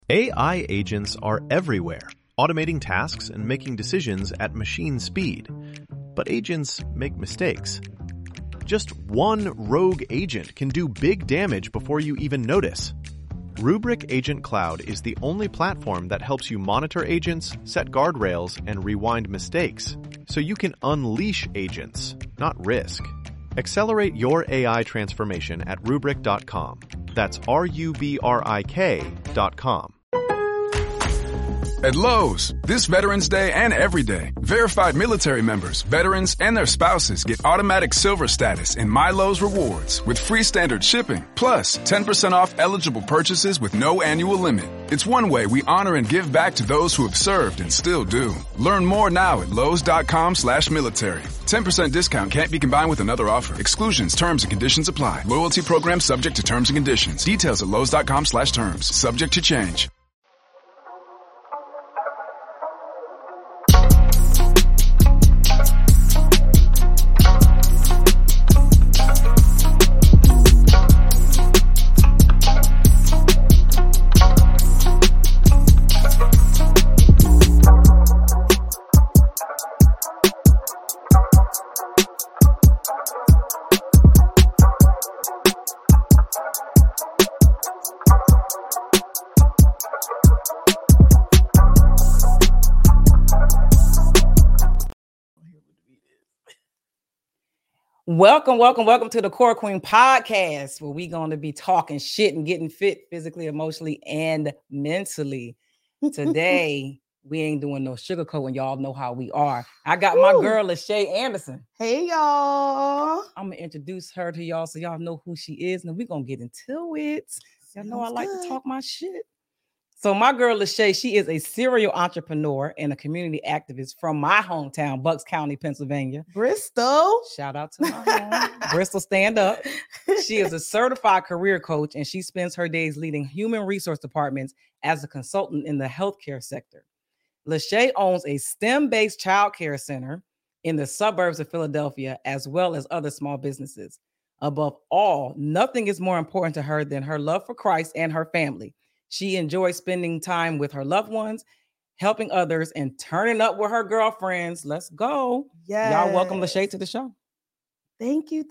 AI agents are everywhere, automating tasks and making decisions at machine speed. But agents make mistakes. Just one rogue agent can do big damage before you even notice. Rubrik Agent Cloud is the only platform that helps you monitor agents, set guardrails, and rewind mistakes, so you can unleash agents, not risk. Accelerate your AI transformation at Rubrik.com. That's RUBRIK.com. At Lowe's, this Veterans Day and every day, verified military members, veterans, and their spouses get automatic silver status in My Lowe's Rewards with free standard shipping, plus 10% off eligible purchases with no annual limit. It's one way we honor and give back to those who have served and still do. Learn more now at Lowes.com/military. 10% discount can't be combined with another offer. Exclusions, terms, and conditions apply. Loyalty program subject to terms and conditions. Details at Lowes.com/terms. Subject to change. Welcome to the Core Queen podcast, where we're going to be talking shit and getting fit physically, emotionally, and mentally. Today, we ain't doing no sugarcoating. Y'all know how we are. I got my girl, Lachey Anderson. Hey, y'all. I'm going to introduce her to y'all so y'all know who she is, and we're going to get into it. Y'all know I like to talk my shit. So my girl, Lachey, she is a serial entrepreneur and a community activist from my hometown, Bucks County, Pennsylvania. Bristol. Shout out to my home. Bristol, stand up. She is a certified career coach, and she spends her days leading human resource departments as a consultant in the healthcare sector. Lachey owns a STEM-based childcare center in the suburbs of Philadelphia, as well as other small businesses. Above all, nothing is more important to her than her love for Christ and her family. She enjoys spending time with her loved ones, helping others, and turning up with her girlfriends. Let's go. Yes. Y'all welcome Lachey to the show. Thank you.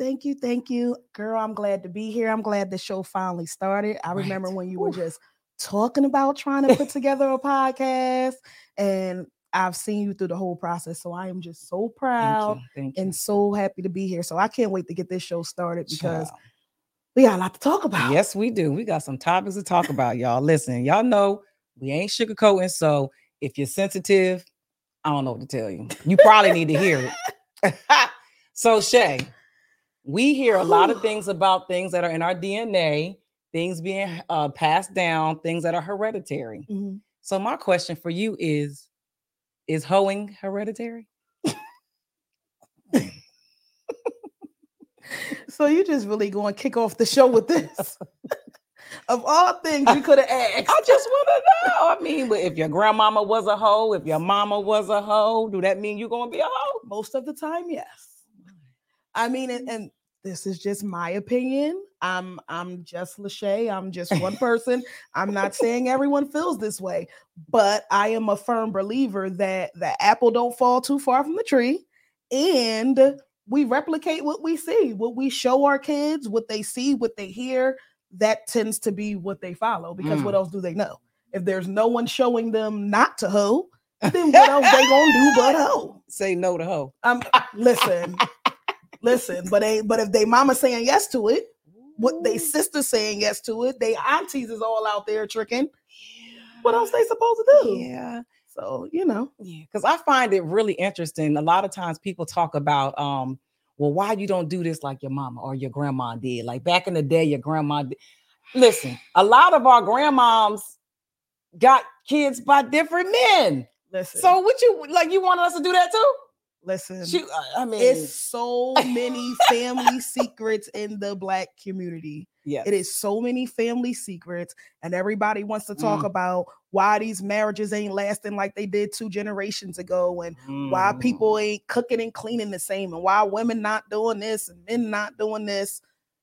Girl, I'm glad to be here. I'm glad the show finally started. I remember when you were just talking about trying to put together a podcast, and I've seen you through the whole process. So I am just so proud and so happy to be here. So I can't wait to get this show started because we got a lot to talk about. Yes, we do. We got some topics to talk about, y'all. Listen, y'all know we ain't sugarcoating. So if you're sensitive, I don't know what to tell you. You probably need to hear it. So Shay, we hear a lot of things about things that are in our DNA, things being passed down, things that are hereditary. Mm-hmm. So my question for you is hoeing hereditary? So you just really going to kick off the show with this? Of all things you could have asked. I just want to know. I mean, if your grandmama was a hoe, if your mama was a hoe, do that mean you're going to be a hoe? Most of the time, yes. I mean, and this is just my opinion. I'm just Lachey. I'm just one person. I'm not saying everyone feels this way, but I am a firm believer that the apple don't fall too far from the tree, and we replicate what we see, what we show our kids, what they see, what they hear. That tends to be what they follow, because what else do they know? If there's no one showing them not to hoe, then what else they gonna do but hoe? Say no to hoe. Listen. But if they mama saying yes to it, what they sister saying yes to it, they aunties is all out there tricking. What else they supposed to do? Yeah. So, you know. Yeah, because I find it really interesting. A lot of times people talk about, well, why you don't do this like your mama or your grandma did? Like back in the day, your grandma did. Listen, a lot of our grandmoms got kids by different men. Listen. So what you wanted us to do that too? Listen, I mean, it's so many family secrets in the Black community. Yes. It is so many family secrets, and everybody wants to talk about why these marriages ain't lasting like they did 2 generations ago, and why people ain't cooking and cleaning the same, and why women not doing this and men not doing this.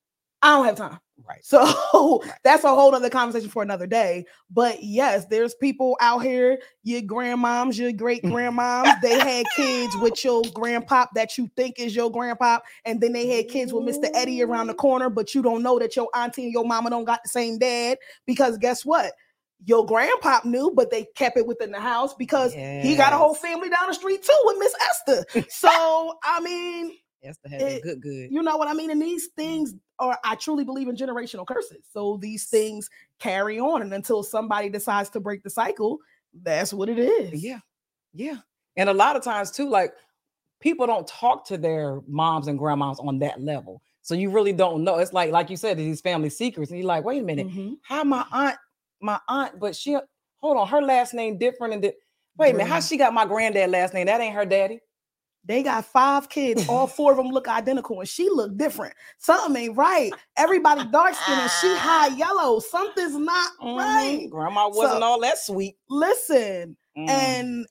I don't have time. Right. So that's a whole other conversation for another day. But yes, there's people out here, your grandmoms, your great grandmoms, they had kids with your grandpop that you think is your grandpop, and then they had kids with Mr. Eddie around the corner, but you don't know that your auntie and your mama don't got the same dad, because guess what? Your grandpop knew, but they kept it within the house because he got a whole family down the street too with Miss Esther. So I mean, Esther had it good. You know what I mean? And these things are, I truly believe in generational curses. So these things carry on, and until somebody decides to break the cycle, that's what it is. Yeah. And a lot of times too, like, people don't talk to their moms and grandmoms on that level. So you really don't know. It's like you said, these family secrets. And you're like, wait a minute, how my aunt, but hold on, her last name different. And wait a minute, how she got my granddad last name? That ain't her daddy. They got 5 kids. All 4 of them look identical, and she look different. Something ain't right. Everybody dark skin, and she high yellow. Something's not right. Grandma wasn't all that sweet. Listen, and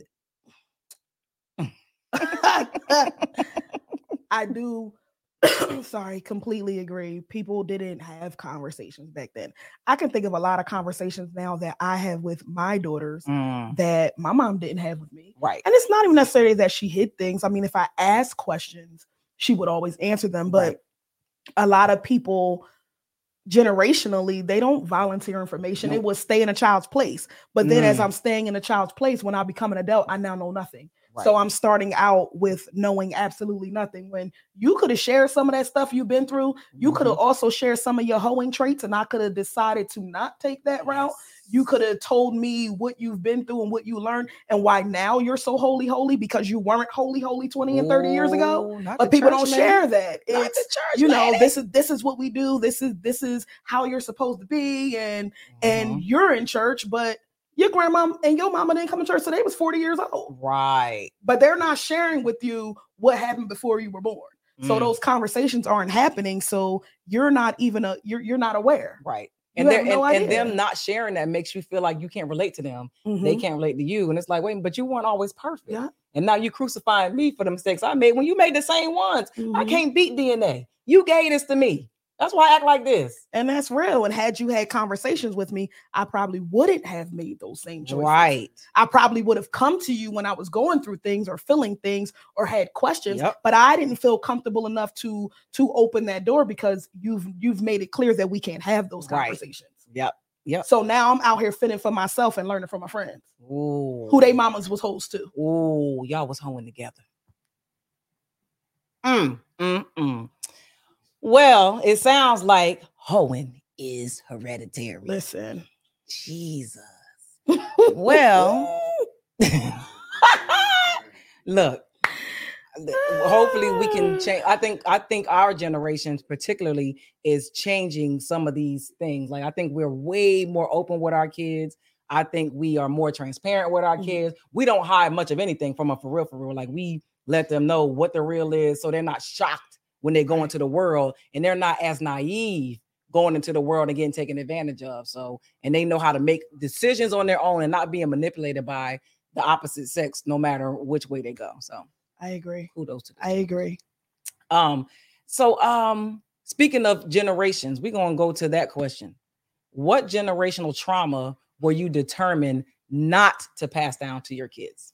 I do. Sorry, completely agree. People didn't have conversations back then. I can think of a lot of conversations now that I have with my daughters that my mom didn't have with me. Right. And it's not even necessarily that she hid things. I mean, if I asked questions, she would always answer them. But a lot of people generationally, they don't volunteer information. It would stay in a child's place. But then as I'm staying in a child's place, when I become an adult, I now know nothing. Right. So I'm starting out with knowing absolutely nothing. When you could have shared some of that stuff you've been through, you could have also shared some of your hoeing traits, and I could have decided to not take that route. You could have told me what you've been through and what you learned and why now you're so holy because you weren't holy 20 and 30 years ago. But people don't share that. It's church, you know, this is what we do. This is how you're supposed to be, and you're in church, but your grandma and your mama didn't come to church till they was 40 years old. Right. But they're not sharing with you what happened before you were born. So those conversations aren't happening. So you're not even you're not aware. Right. And them not sharing that makes you feel like you can't relate to them. They can't relate to you. And it's like, wait, but you weren't always perfect. Yeah. And now you crucifying me for the mistakes I made when you made the same ones. I can't beat DNA. You gave this to me. That's why I act like this. And that's real. And had you had conversations with me, I probably wouldn't have made those same choices. Right. I probably would have come to you when I was going through things or feeling things or had questions, but I didn't feel comfortable enough to open that door because you've made it clear that we can't have those conversations. Yep. So now I'm out here fending for myself and learning from my friends. Ooh. Who they mamas was hoes to. Ooh, y'all was hoeing together. Well, it sounds like hoeing is hereditary. Listen. Jesus. Well, look, hopefully we can change. I think our generation particularly is changing some of these things. Like, I think we're way more open with our kids. I think we are more transparent with our kids. We don't hide much of anything from them for real. Like, we let them know what the real is, so they're not shocked when they go into the world, and they're not as naive going into the world and getting taken advantage of. So, and they know how to make decisions on their own and not being manipulated by the opposite sex, no matter which way they go. So I agree. Kudos to them. I agree. So speaking of generations, we're going to go to that question. What generational trauma were you determined not to pass down to your kids?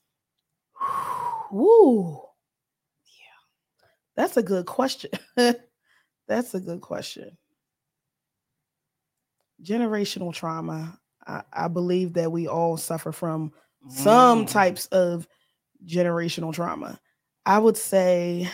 Ooh. That's a good question. That's a good question. Generational trauma. I believe that we all suffer from some types of generational trauma. I would say,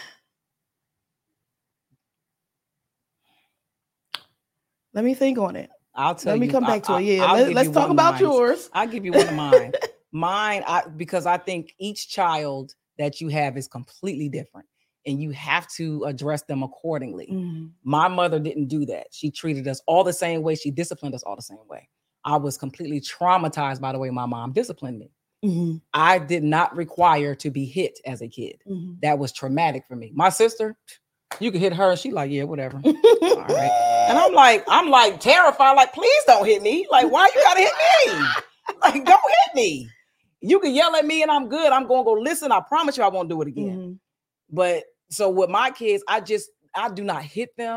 let me think on it. I'll tell you. Let me come back to it. Yeah, let's talk about yours. I'll give you one of mine. Because I think each child that you have is completely different. And you have to address them accordingly. My mother didn't do that. She treated us all the same way. She disciplined us all the same way. I was completely traumatized by the way my mom disciplined me. I did not require to be hit as a kid. That was traumatic for me. My sister, you could hit her and she like, yeah, whatever. All right. And I'm like terrified, like, please don't hit me. Like, why you gotta hit me? Like, don't hit me. You can yell at me and I'm good. I'm gonna go listen. I promise you I won't do it again. But so with my kids, I do not hit them.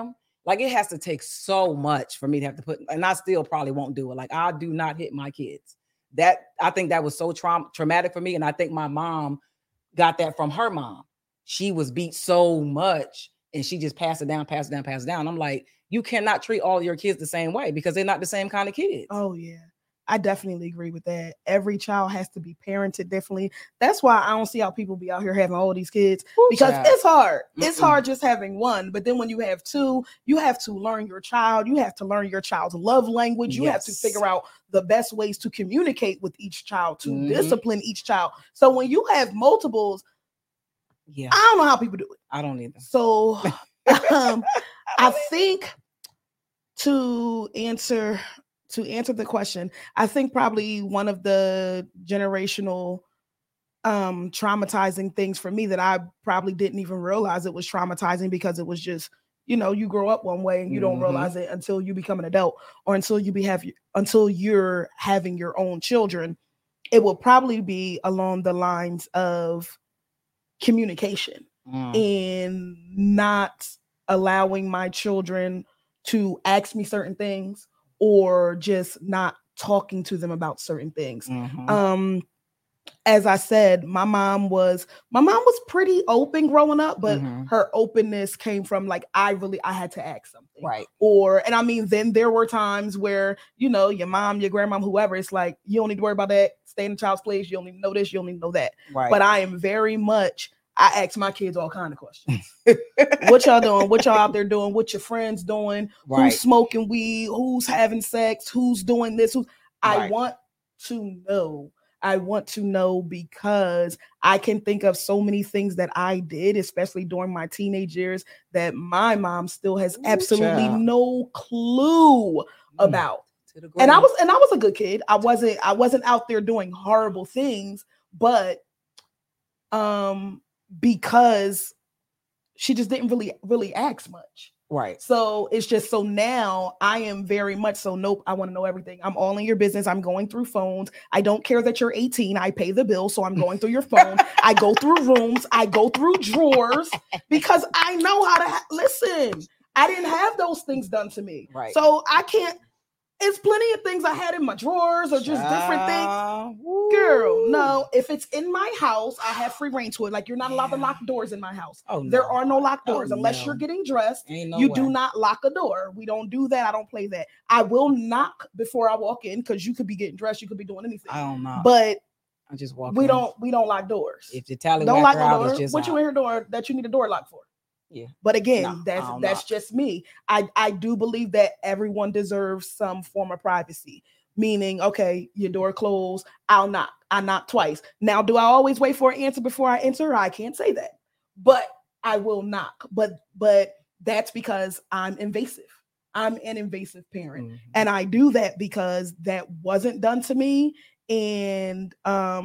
Like, it has to take so much for me to have to put, and I still probably won't do it. Like, I do not hit my kids. I think that was so traumatic for me. And I think my mom got that from her mom. She was beat so much and she just passed it down. I'm like, you cannot treat all your kids the same way because they're not the same kind of kids. Oh, yeah. I definitely agree with that. Every child has to be parented differently. That's why I don't see how people be out here having all these kids, because it's hard. It's hard just having one. But then when you have two, you have to learn your child. You have to learn your child's love language. You have to figure out the best ways to communicate with each child, to discipline each child. So when you have multiples, I don't know how people do it. I don't either. So I think to answer the question, I think probably one of the generational traumatizing things for me that I probably didn't even realize it was traumatizing, because it was just, you grow up one way and you don't realize it until you become an adult, or until you're having your own children. It will probably be along the lines of communication and not allowing my children to ask me certain things, or just not talking to them about certain things. As I said, my mom was pretty open growing up, but her openness came from like, I had to ask something. Right. And I mean, then there were times where, your mom, your grandmom, whoever, it's like, you don't need to worry about that. Stay in the child's place. You don't need to know this. You don't need to know that. Right. But I am very much, I ask my kids all kinds of questions. What y'all doing? What y'all out there doing? What your friends doing? Right. Who's smoking weed? Who's having sex? Who's doing this? I want to know. I want to know, because I can think of so many things that I did, especially during my teenage years, that my mom still has absolutely no clue about. And I was a good kid. I wasn't out there doing horrible things, but because she just didn't really ask much. Right. So it's just, so now I am very much so, nope, I want to know everything. I'm all in your business. I'm going through phones. I don't care that you're 18. I pay the bill. So I'm going through your phone. I go through rooms. I go through drawers, because I know how to listen. I didn't have those things done to me. Right. So I can't. It's plenty of things I had in my drawers, or just different things. Girl, no. If it's in my house, I have free reign to it. Like, you're not allowed to lock doors in my house. Oh, no. There are no locked doors unless you're getting dressed. Do not lock a door. We don't do that. I don't play that. I will knock before I walk in, because you could be getting dressed. You could be doing anything. I don't know. But I just walk. We don't lock doors. If the tally don't lock no door. Just what you in your door that you need a door lock for? Yeah. But again, that's just me. I do believe that everyone deserves some form of privacy. Meaning, okay, your door closed, I'll knock. I knock twice. Now, do I always wait for an answer before I enter? I can't say that. But I will knock. But that's because I'm invasive. I'm an invasive parent. And I do that because that wasn't done to me. And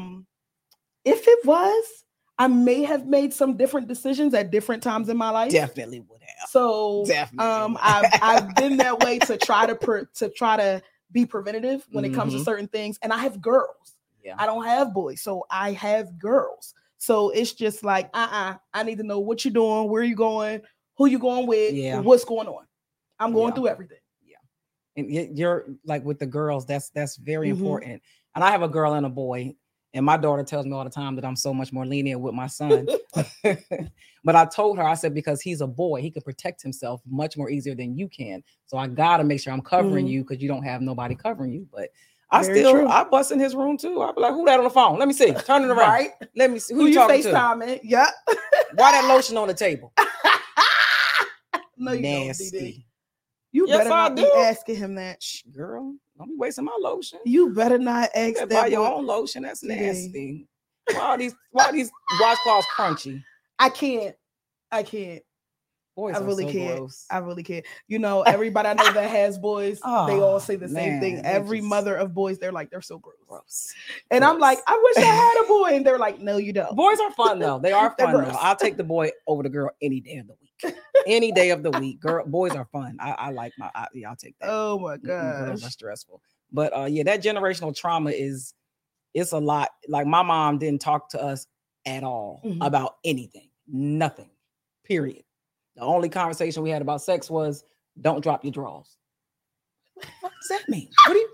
if it was, I may have made some different decisions at different times in my life. Definitely would have. So I've been that way to try to be preventative when it comes to certain things. And I have girls. Yeah. I don't have boys, so I have girls. So it's just like, I need to know what you're doing, where you going, who you going with, what's going on. I'm going through everything. Yeah. And you're like, with the girls, that's very important. And I have a girl and a boy. And my daughter tells me all the time that I'm so much more lenient with my son. But I told her, I said, because he's a boy, he can protect himself much more easier than you can. So I got to make sure I'm covering you, because you don't have nobody covering you. But I bust in his room too. I'll be like, who that on the phone? Let me see. Turn it around. Right. Let me see. Who you talking to? FaceTiming? Yep. Why that lotion on the table? No, you Nasty. don't, DD. You better not be asking him that. Girl, don't be wasting my lotion. You better not ask that. Buy your own lotion. That's nasty. Why are these washcloths crunchy? I can't. Boys I really so can't. Gross. I really can't. Everybody I know that has boys, they all say the same thing. Every mother of boys, they're like, they're so gross. And I'm like, I wish I had a boy. And they're like, no, you don't. Boys are fun though. They are fun though. I'll take the boy over the girl any day of the week. Any day of the week. Boys are fun. I like I'll take that. Oh my gosh. Girls are stressful. But that generational trauma it's a lot. Like, my mom didn't talk to us at all about anything. Nothing. Period. The only conversation we had about sex was don't drop your drawers. What does that mean?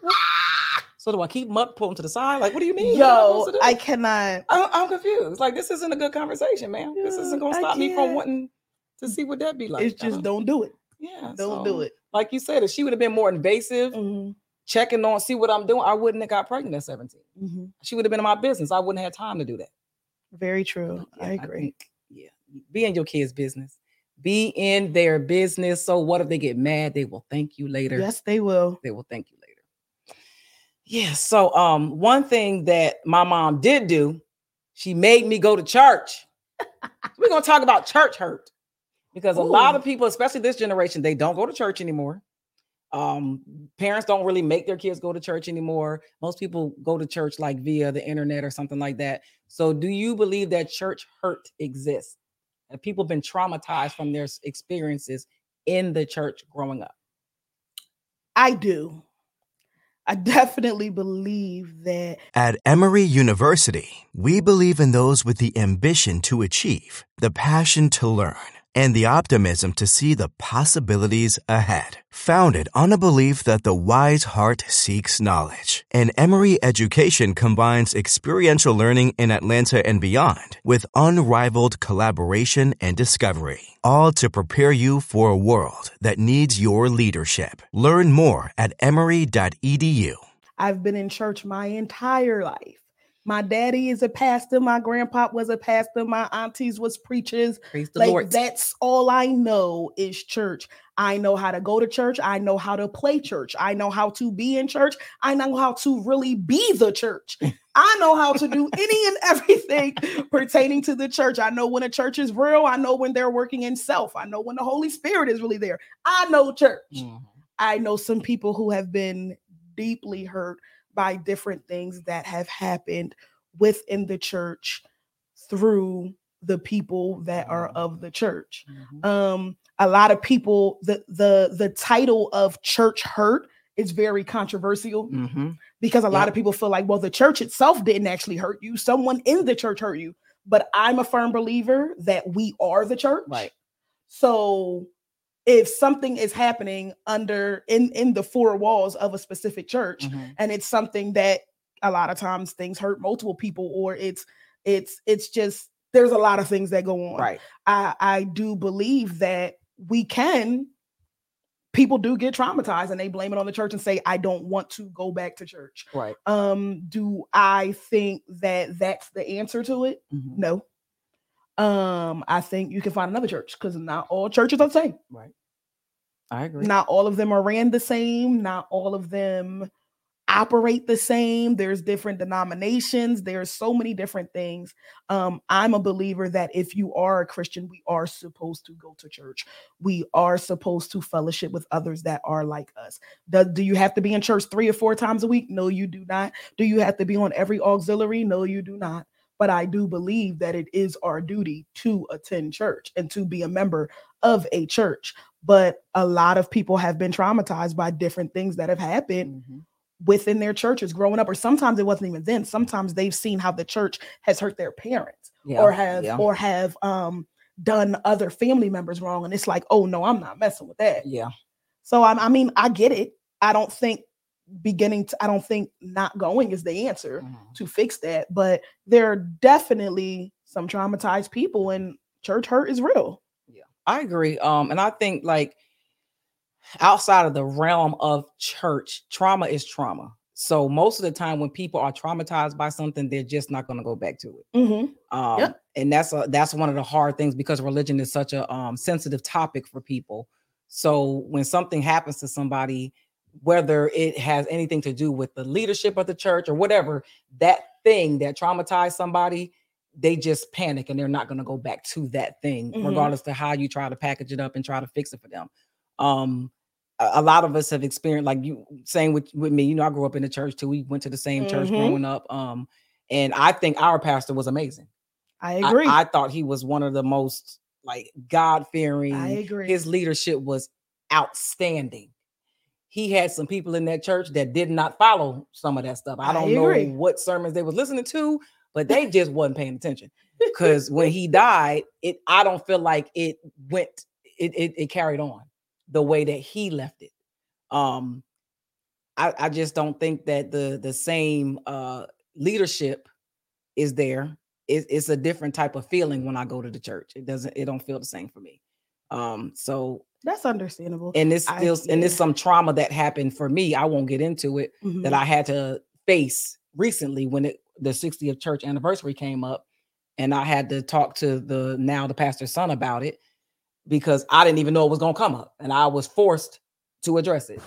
So do I keep them up, pull them to the side? Like, what do you mean? Yo, I cannot. I'm confused. Like, this isn't a good conversation, man. This isn't going to stop me from wanting to see what that be like. It's just don't do it. Yeah. Don't do it. Like you said, if she would have been more invasive, checking on, see what I'm doing, I wouldn't have got pregnant at 17. She would have been in my business. I wouldn't have had time to do that. Very true. Yeah, I agree. Be in your kids' business. Be in their business. So what if they get mad? They will thank you later. Yes, they will. They will thank you later. Yeah. So one thing that my mom did do, she made me go to church. We're gonna talk about church hurt. Because a lot of people, especially this generation, they don't go to church anymore. Parents don't really make their kids go to church anymore. Most people go to church like via the internet or something like that. So do you believe that church hurt exists? Have people been traumatized from their experiences in the church growing up? I do. I definitely believe that. At Emory University, we believe in those with the ambition to achieve, the passion to learn, and the optimism to see the possibilities ahead. Founded on a belief that the wise heart seeks knowledge, and Emory education combines experiential learning in Atlanta and beyond with unrivaled collaboration and discovery, all to prepare you for a world that needs your leadership. Learn more at emory.edu. I've been in church my entire life. My daddy is a pastor. My grandpa was a pastor. My aunties was preachers. Praise the Lord. That's all I know is church. I know how to go to church. I know how to play church. I know how to be in church. I know how to really be the church. I know how to do any and everything pertaining to the church. I know when a church is real. I know when they're working in self. I know when the Holy Spirit is really there. I know church. I know some people who have been deeply hurt by different things that have happened within the church through the people that are of the church. A lot of people, the title of church hurt is very controversial because a lot of people feel like, well, the church itself didn't actually hurt you. Someone in the church hurt you. But I'm a firm believer that we are the church. Right. So if something is happening in the four walls of a specific church, and it's something that a lot of times things hurt multiple people, or it's just, there's a lot of things that go on. Right. I do believe that people do get traumatized and they blame it on the church and say, I don't want to go back to church. Right. Do I think that that's the answer to it? No. I think you can find another church because not all churches are the same. Right. I agree. Not all of them are ran the same. Not all of them operate the same. There's different denominations. There's so many different things. I'm a believer that if you are a Christian, we are supposed to go to church. We are supposed to fellowship with others that are like us. Do you have to be in church 3 or 4 times a week? No, you do not. Do you have to be on every auxiliary? No, you do not. But I do believe that it is our duty to attend church and to be a member of a church. But a lot of people have been traumatized by different things that have happened within their churches growing up, or sometimes it wasn't even then. Sometimes they've seen how the church has hurt their parents or have done other family members wrong. And it's like, oh no, I'm not messing with that. Yeah. So I mean, I get it. I don't think not going is the answer to fix that, but there are definitely some traumatized people, and church hurt is real. Yeah, I agree. And I think like outside of the realm of church, trauma is trauma. So most of the time when people are traumatized by something, they're just not going to go back to it. And that's one of the hard things, because religion is such a sensitive topic for people. So when something happens to somebody, whether it has anything to do with the leadership of the church or whatever, that thing that traumatized somebody, they just panic and they're not going to go back to that thing, regardless of how you try to package it up and try to fix it for them. A lot of us have experienced, like you saying with me, you know, I grew up in the church too. We went to the same church growing up. And I think our pastor was amazing. I agree. I thought he was one of the most like God-fearing. I agree. His leadership was outstanding. He had some people in that church that did not follow some of that stuff. I don't know what sermons they were listening to, but they just wasn't paying attention. Because when he died, I don't feel like it carried on. the way that he left it. I just don't think that the same leadership is there. It's a different type of feeling when I go to the church. It don't feel the same for me. So that's understandable. And there's some trauma that happened for me. I won't get into it, that I had to face recently when the 60th church anniversary came up, and I had to talk to the pastor's son about it, because I didn't even know it was going to come up, and I was forced to address it.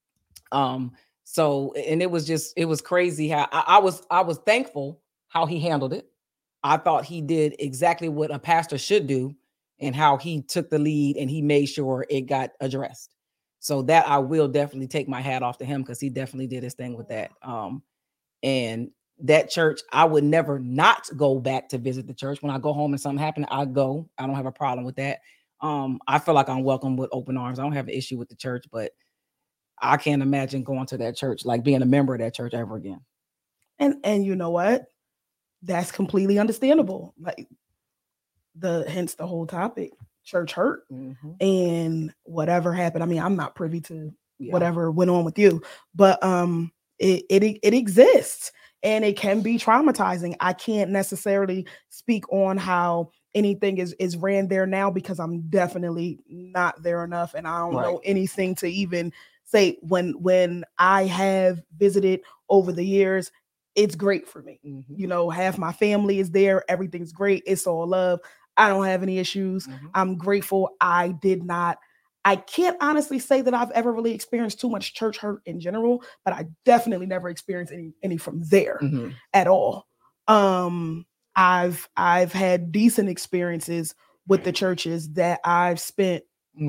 So, and it was crazy how I was thankful how he handled it. I thought he did exactly what a pastor should do, and how he took the lead and he made sure it got addressed. So that I will definitely take my hat off to him, because he definitely did his thing with that. And that church, I would never not go back to visit the church. When I go home and something happened, I go. I don't have a problem with that. I feel like I'm welcome with open arms. I don't have an issue with the church, but I can't imagine going to that church, like being a member of that church ever again. And you know what? That's completely understandable. Like hence the whole topic, church hurt, and whatever happened. I mean, I'm not privy to whatever went on with you, but it exists, and it can be traumatizing. I can't necessarily speak on how anything is ran there now, because I'm definitely not there enough, and I don't know anything to even say. When I have visited over the years, it's great for me. You know, half my family is there. Everything's great. It's all love. I don't have any issues. I'm grateful. I can't honestly say that I've ever really experienced too much church hurt in general, but I definitely never experienced any from there at all. I've had decent experiences with the churches that I've spent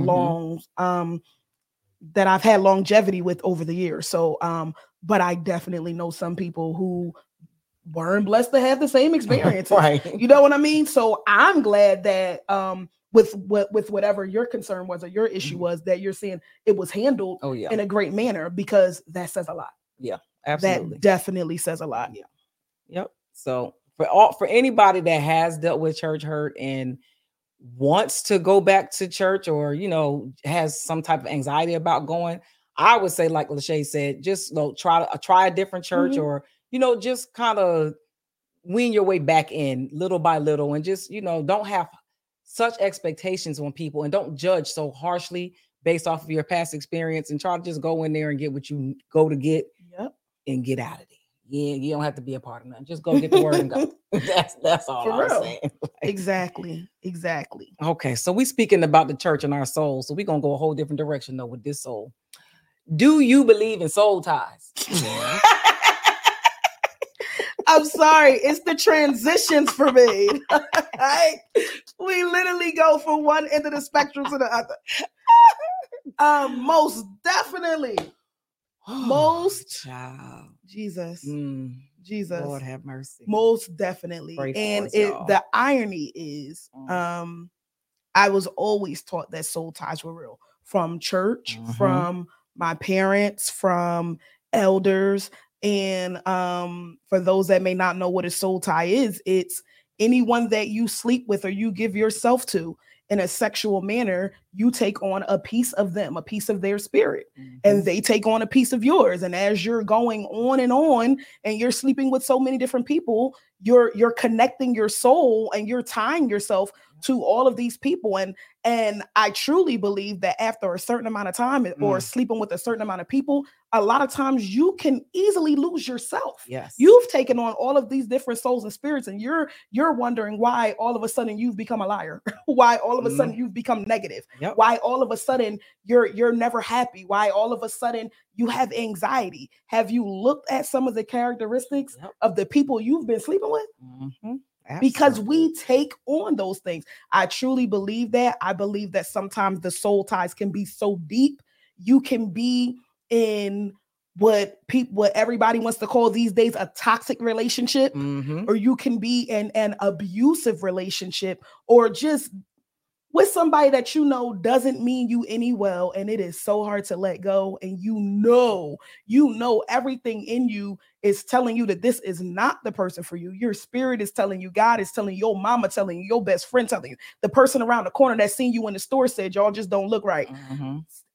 that I've had longevity with over the years. So, but I definitely know some people who weren't blessed to have the same experiences. Right. You know what I mean? So I'm glad that with whatever your concern was or your issue was, that you're saying it was handled in a great manner, because that says a lot. Yeah, absolutely. That definitely says a lot. Yeah. Yep. So for anybody that has dealt with church hurt and wants to go back to church, or, you know, has some type of anxiety about going, I would say, like Lachey said, just try a different church, or, you know, just kind of wean your way back in little by little, and just, you know, don't have such expectations on people, and don't judge so harshly based off of your past experience, and try to just go in there and get what you go to get and get out of it. Yeah, you don't have to be a part of that. Just go get the word and go. That's all I'm saying. Exactly. Okay, so we speaking about the church and our soul. So we're gonna go a whole different direction though with this soul. Do you believe in soul ties? I'm sorry, it's the transitions for me. We literally go from one end of the spectrum to the other. Most definitely. Jesus. Lord have mercy. Most definitely. And the irony is, I was always taught that soul ties were real, from church, from my parents, from elders. And for those that may not know what a soul tie is, it's anyone that you sleep with or you give yourself to in a sexual manner. You take on a piece of them, a piece of their spirit, and they take on a piece of yours. And as you're going on and you're sleeping with so many different people, you're connecting your soul and you're tying yourself to all of these people. And I truly believe that after a certain amount of time or sleeping with a certain amount of people, a lot of times you can easily lose yourself. Yes. You've taken on all of these different souls and spirits, and you're wondering why all of a sudden you've become a liar, why all of a sudden you've become negative, why all of a sudden you're never happy, why all of a sudden you have anxiety. Have you looked at some of the characteristics of the people you've been sleeping with? Because we take on those things. I truly believe that. I believe that sometimes the soul ties can be so deep. You can be in what everybody wants to call these days a toxic relationship, or you can be in an abusive relationship, or just with somebody that you know doesn't mean you any well, and it is so hard to let go. And you know everything in you is telling you that this is not the person for you. Your spirit is telling you, God is telling you, your mama telling you, your best friend telling you, the person around the corner that seen you in the store said y'all just don't look right.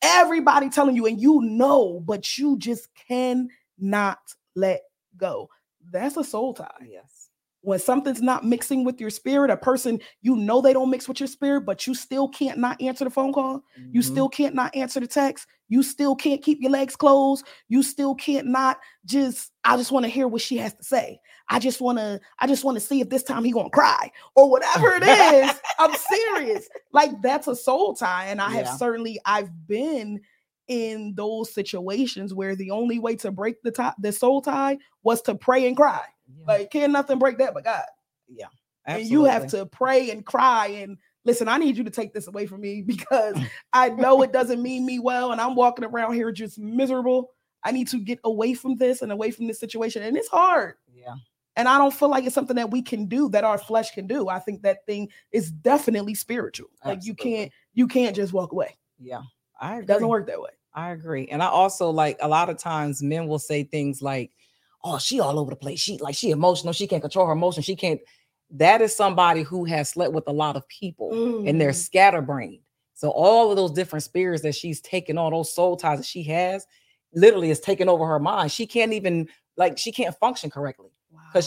Everybody telling you, and you know, but you just cannot let go. That's a soul tie. Yes. When something's not mixing with your spirit, a person, you know, they don't mix with your spirit, but you still can't not answer the phone call. You still can't not answer the text. You still can't keep your legs closed. You still can't not I just want to hear what she has to say. I just want to see if this time he gonna cry or whatever it is. I'm serious. Like, that's a soul tie. And I've been in those situations where the only way to break the soul tie was to pray and cry. Yeah. Like, can't nothing break that but God. Yeah. Absolutely. And you have to pray and cry and listen, I need you to take this away from me because I know it doesn't mean me well. And I'm walking around here just miserable. I need to get away from this and away from this situation. And it's hard. Yeah. And I don't feel like it's something that we can do, that our flesh can do. I think that thing is definitely spiritual. Absolutely. Like, you can't just walk away. Yeah. I agree. It doesn't work that way. I agree. And I also, like, a lot of times men will say things like, oh, she all over the place. She emotional. She can't control her emotions. She can't. That is somebody who has slept with a lot of people and they're scatterbrained. So all of those different spirits that she's taken on, those soul ties that she has, literally is taking over her mind. She can't even, she can't function correctly because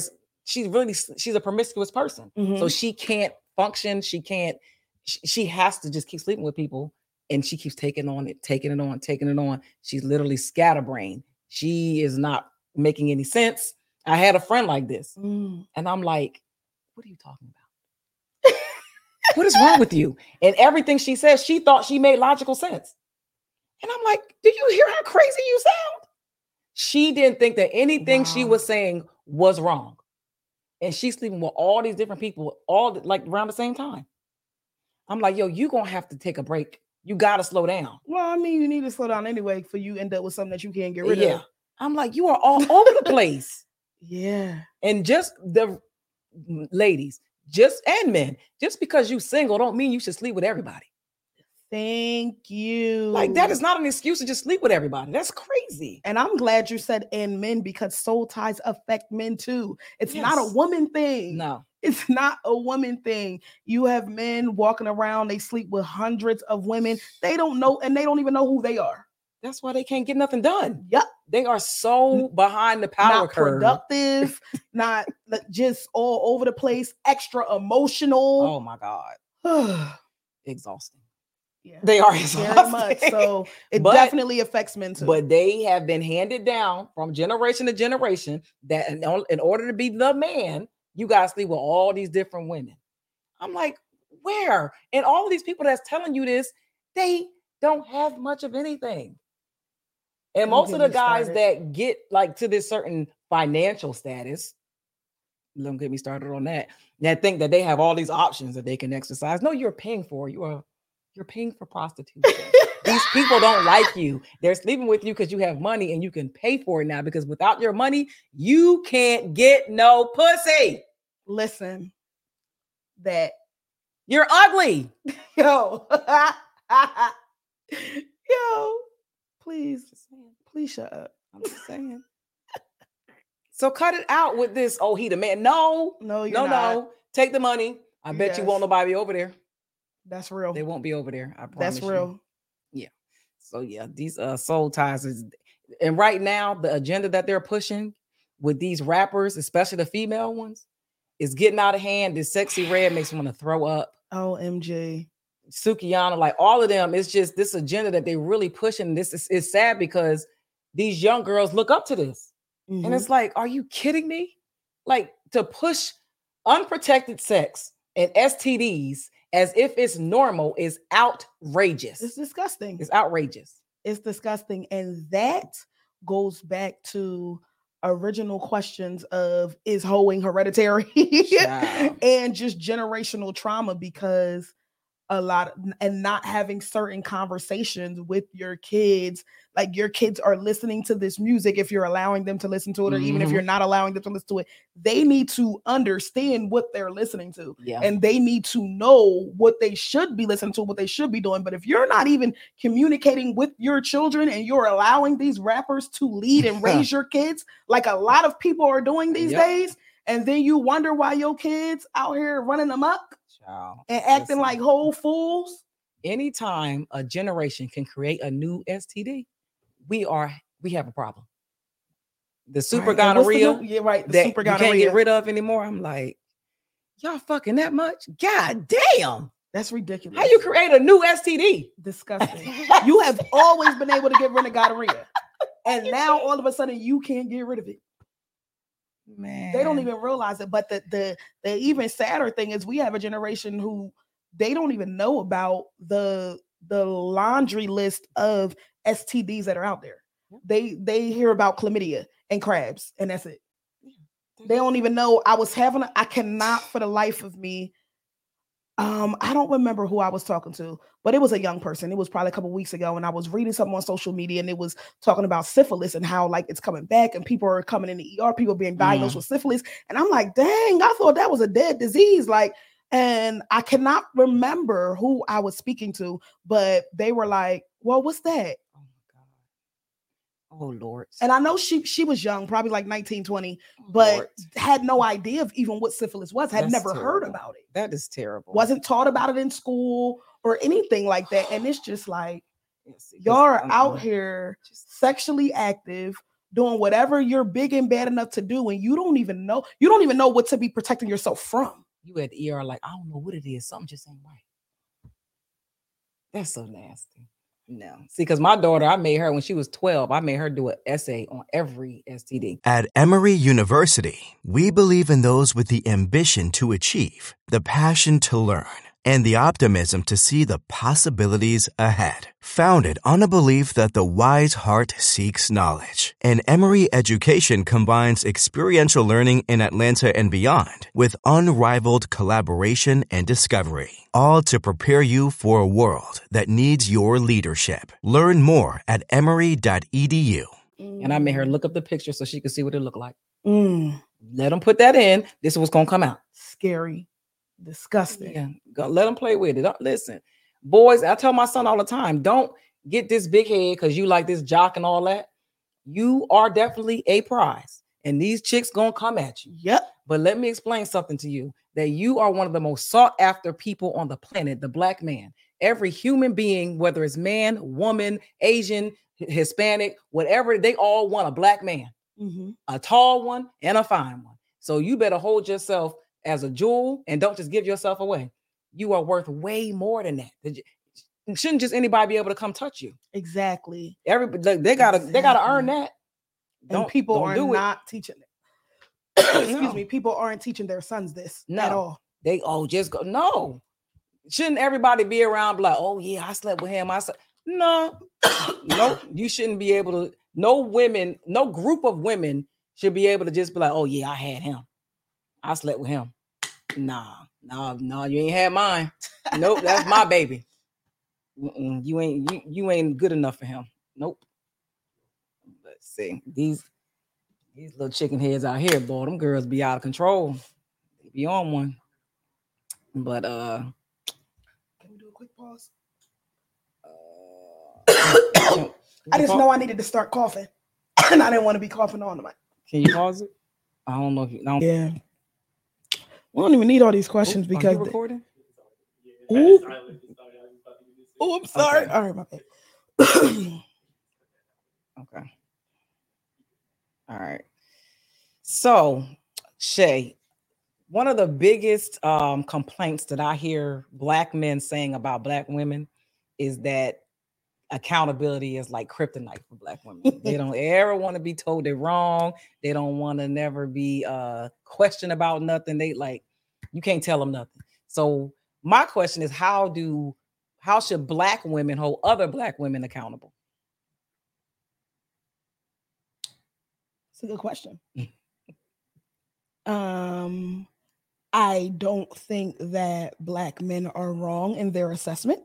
she's a promiscuous person. So she can't function. She has to just keep sleeping with people. And she keeps taking it on. She's literally scatterbrained. She is not making any sense. I had a friend like this. And I'm like, what are you talking about? What is wrong with you? And everything she says, she thought she made logical sense. And I'm like, do you hear how crazy you sound? She didn't think that anything she was saying was wrong. And she's sleeping with all these different people, all like around the same time. I'm like, yo, you're going to have to take a break. You got to slow down. Well, I mean, you need to slow down anyway for you end up with something that you can't get rid of. I'm like, you are all over the place. Yeah. And just the ladies, and men, just because you single don't mean you should sleep with everybody. Thank you. Like, that is not an excuse to just sleep with everybody. That's crazy. And I'm glad you said and men, because soul ties affect men too. It's not a woman thing. No. It's not a woman thing. You have men walking around, they sleep with hundreds of women. They don't know, and they don't even know who they are. That's why they can't get nothing done. Yep. They are so behind the power curve. Not productive, not just all over the place, extra emotional. Oh my God. Exhausting. Yeah. They are exhausting. Very much. So it definitely affects men too. But they have been handed down from generation to generation that in order to be the man, you got to sleep with all these different women. I'm like, where? And all of these people that's telling you this, they don't have much of anything. And most of the guys that get like to this certain financial status, don't get me started on that think that they have all these options that they can exercise. No, you're paying for. You're paying for prostitution. These people don't like you. They're sleeping with you because you have money and you can pay for it now, because without your money, you can't get no pussy. Listen, that you're ugly. Yo. Yo, please shut up. I'm just saying. So cut it out with this. Oh, he the man. No, you're not. No. Take the money. I bet you won't nobody be over there. That's real. They won't be over there. I promise. That's real. Yeah. So yeah, these soul ties and right now the agenda that they're pushing with these rappers, especially the female ones, is getting out of hand. This Sexy Red makes me want to throw up. OMG. Sukihana, like all of them, it's just this agenda that they really pushing. This is sad because these young girls look up to this. And it's like, are you kidding me? Like, to push unprotected sex and STDs as if it's normal is outrageous. It's disgusting. It's outrageous. It's disgusting. And that goes back to original questions of, is hoeing hereditary? And just generational trauma, because and not having certain conversations with your kids. Like, your kids are listening to this music, if you're allowing them to listen to it, or even if you're not allowing them to listen to it, they need to understand what they're listening to. And they need to know what they should be listening to, what they should be doing. But if you're not even communicating with your children and you're allowing these rappers to lead and raise your kids, like a lot of people are doing these days, and then you wonder why your kids out here running amok and acting like whole fools. anytime a generation can create a new STD, we have a problem. The super gonorrhea, the super gonorrhea you can't get rid of anymore. I'm like, y'all fucking that much? God damn. That's ridiculous. How you create a new STD? Disgusting. You have always been able to get rid of gonorrhea. And now all of a sudden you can't get rid of it. Man. They don't even realize it. But the even sadder thing is we have a generation who they don't even know about the laundry list of STDs that are out there. They hear about chlamydia and crabs, and that's it. They don't even know. I cannot for the life of me. I don't remember who I was talking to, but it was a young person. It was probably a couple weeks ago, and I was reading something on social media, and it was talking about syphilis and how like it's coming back, and people are coming in the ER, people being diagnosed with syphilis, and I'm like, dang, I thought that was a dead disease, like, and I cannot remember who I was speaking to, but they were like, well, what's that? Oh Lord. And I know she was young, probably like 19, 20, but Lord. Had no idea of even what syphilis was, had never heard about it. That is terrible. Wasn't taught about it in school or anything like that. And it's just like, y'all are out here sexually active, doing whatever you're big and bad enough to do, and you don't even know what to be protecting yourself from. You at the ER like, I don't know what it is. Something just ain't right. That's so nasty. No. See, because my daughter, I made her, when she was 12, I made her do an essay on every STD. At Emory University, we believe in those with the ambition to achieve, the passion to learn, and the optimism to see the possibilities ahead. Founded on a belief that the wise heart seeks knowledge, and Emory education combines experiential learning in Atlanta and beyond with unrivaled collaboration and discovery, all to prepare you for a world that needs your leadership. Learn more at emory.edu. And I made her look up the picture so she could see what it looked like. Let them put that in. This is what's going to come out. Scary. Disgusting. Yeah, go, let them play with it. Listen, boys, I tell my son all the time, don't get this big head because you like this jock and all that. You are definitely a prize, and these chicks gonna come at you. Yep. But let me explain something to you, that you are one of the most sought after people on the planet, the black man. Every human being, whether it's man, woman, Asian, Hispanic, whatever, they all want a black man, a tall one and a fine one. So you better hold yourself as a jewel and don't just give yourself away. You are worth way more than that. Shouldn't just anybody be able to come touch you? Exactly. Everybody, they gotta earn that. And people are not teaching it. Excuse me. People aren't teaching their sons this at all. They just go. No. Shouldn't everybody be around like, oh yeah, I slept with him. No. You shouldn't be able to. No group of women should be able to just be like, oh yeah, I had him. I slept with him. Nah, you ain't had mine. Nope, that's my baby. You ain't good enough for him. Nope. Let's see. These little chicken heads out here, boy, them girls be out of control. They be on one. But can we do a quick pause? I just know I needed to start coughing. And I didn't want to be coughing on the mic. Can you pause it? I don't know if you don't. Yeah. We don't even need all these questions because. Are you recording? I'm sorry. Okay. All right, my bad. Okay. All right. So, Shay, one of the biggest complaints that I hear black men saying about black women is that accountability is like kryptonite for black women. They don't ever want to be told they're wrong. They don't want to never be questioned about nothing. They like, you can't tell them nothing. So my question is, how should black women hold other black women accountable? It's a good question. I don't think that black men are wrong in their assessment.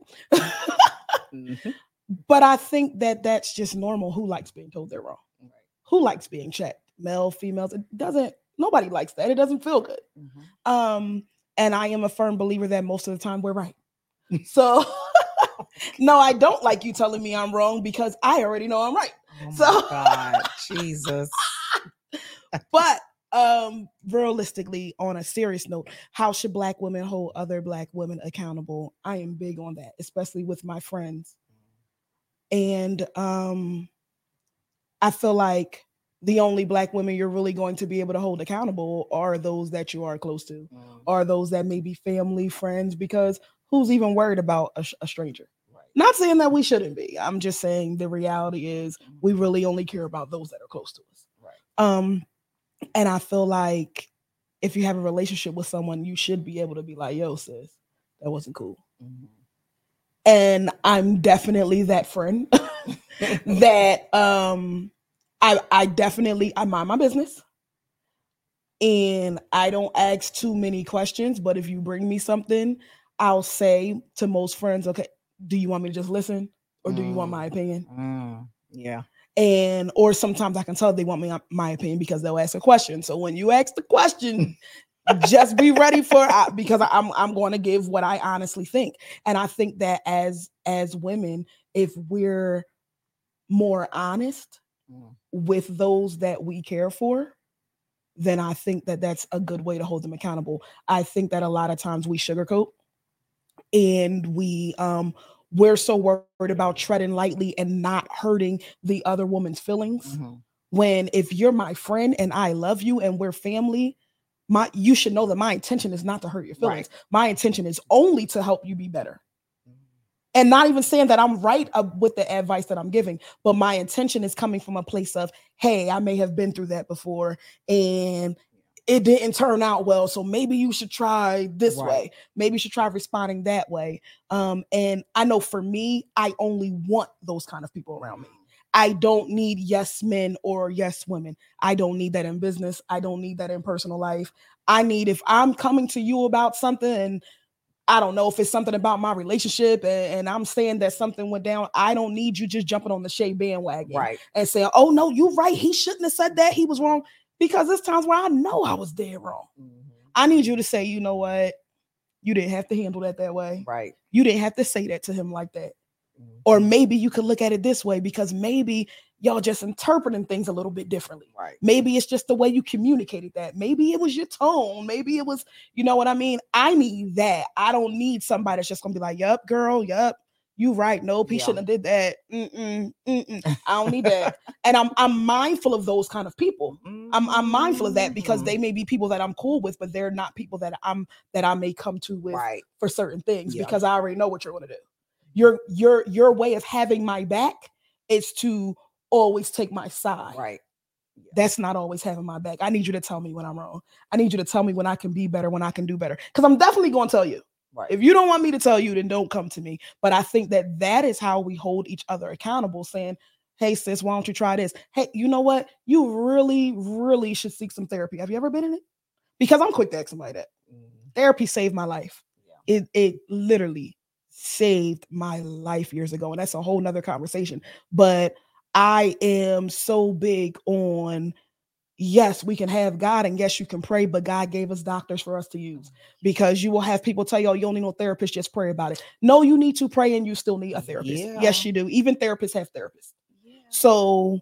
But I think that that's just normal. Who likes being told they're wrong? Right. Who likes being checked? Male, females. Nobody likes that. It doesn't feel good. And I am a firm believer that most of the time we're right. So no, I don't like you telling me I'm wrong because I already know I'm right. Oh my God, Jesus. But Realistically, on a serious note, how should Black women hold other Black women accountable? I am big on that, especially with my friends. And I feel like the only Black women you're really going to be able to hold accountable are those that you are close to, are those that may be family, friends, because who's even worried about a stranger? Right. Not saying that we shouldn't be. I'm just saying the reality is we really only care about those that are close to us. Right. And I feel like if you have a relationship with someone, you should be able to be like, yo, sis, that wasn't cool. Mm-hmm. And I'm definitely that friend that I mind my business and I don't ask too many questions, but if you bring me something, I'll say to most friends, okay, do you want me to just listen or do you want my opinion? Yeah. And or sometimes I can tell they want my opinion because they'll ask a question. So when you ask the question, just be ready for because I'm going to give what I honestly think. And I think that as women, if we're more honest with those that we care for, then I think that that's a good way to hold them accountable. I think that a lot of times we sugarcoat and we're so worried about treading lightly and not hurting the other woman's feelings. Mm-hmm. When if you're my friend and I love you and we're family, you should know that my intention is not to hurt your feelings. Right. My intention is only to help you be better. And not even saying that I'm right with the advice that I'm giving, but my intention is coming from a place of, hey, I may have been through that before and it didn't turn out well. So maybe you should try this way. Maybe you should try responding that way. And I know for me, I only want those kind of people around me. I don't need yes men or yes women. I don't need that in business. I don't need that in personal life. I need, if I'm coming to you about something and I don't know if it's something about my relationship and I'm saying that something went down, I don't need you just jumping on the Shay bandwagon and saying, oh no, you're right. He shouldn't have said that. He was wrong. Because there's times where I know I was dead wrong. Mm-hmm. I need you to say, you know what? You didn't have to handle that way. Right. You didn't have to say that to him like that. Mm-hmm. Or maybe you could look at it this way because maybe y'all just interpreting things a little bit differently. Right. Maybe it's just the way you communicated that. Maybe it was your tone. Maybe it was, you know what I mean? I need that. I don't need somebody that's just going to be like, yup, girl, yup. You right. Nope, he shouldn't have did that. I don't need that. And I'm mindful of those kind of people. I'm mindful of that because they may be people that I'm cool with, but they're not people that I may come to with for certain things because I already know what you're going to do. Your way of having my back is to always take my side. Right. Yeah. That's not always having my back. I need you to tell me when I'm wrong. I need you to tell me when I can be better, when I can do better. Because I'm definitely going to tell you. Right. If you don't want me to tell you, then don't come to me. But I think that is how we hold each other accountable, saying, hey, sis, why don't you try this? Hey, you know what? You really, really should seek some therapy. Have you ever been in it? Because I'm quick to ask somebody that. Mm-hmm. Therapy saved my life. Yeah. It literally saved my life years ago. And that's a whole nother conversation. But I am so big on, yes, we can have God and yes, you can pray, but God gave us doctors for us to use because you will have people tell you, oh, you don't need no therapist, just pray about it. No, you need to pray and you still need a therapist. Yeah. Yes, you do. Even therapists have therapists. Yeah. So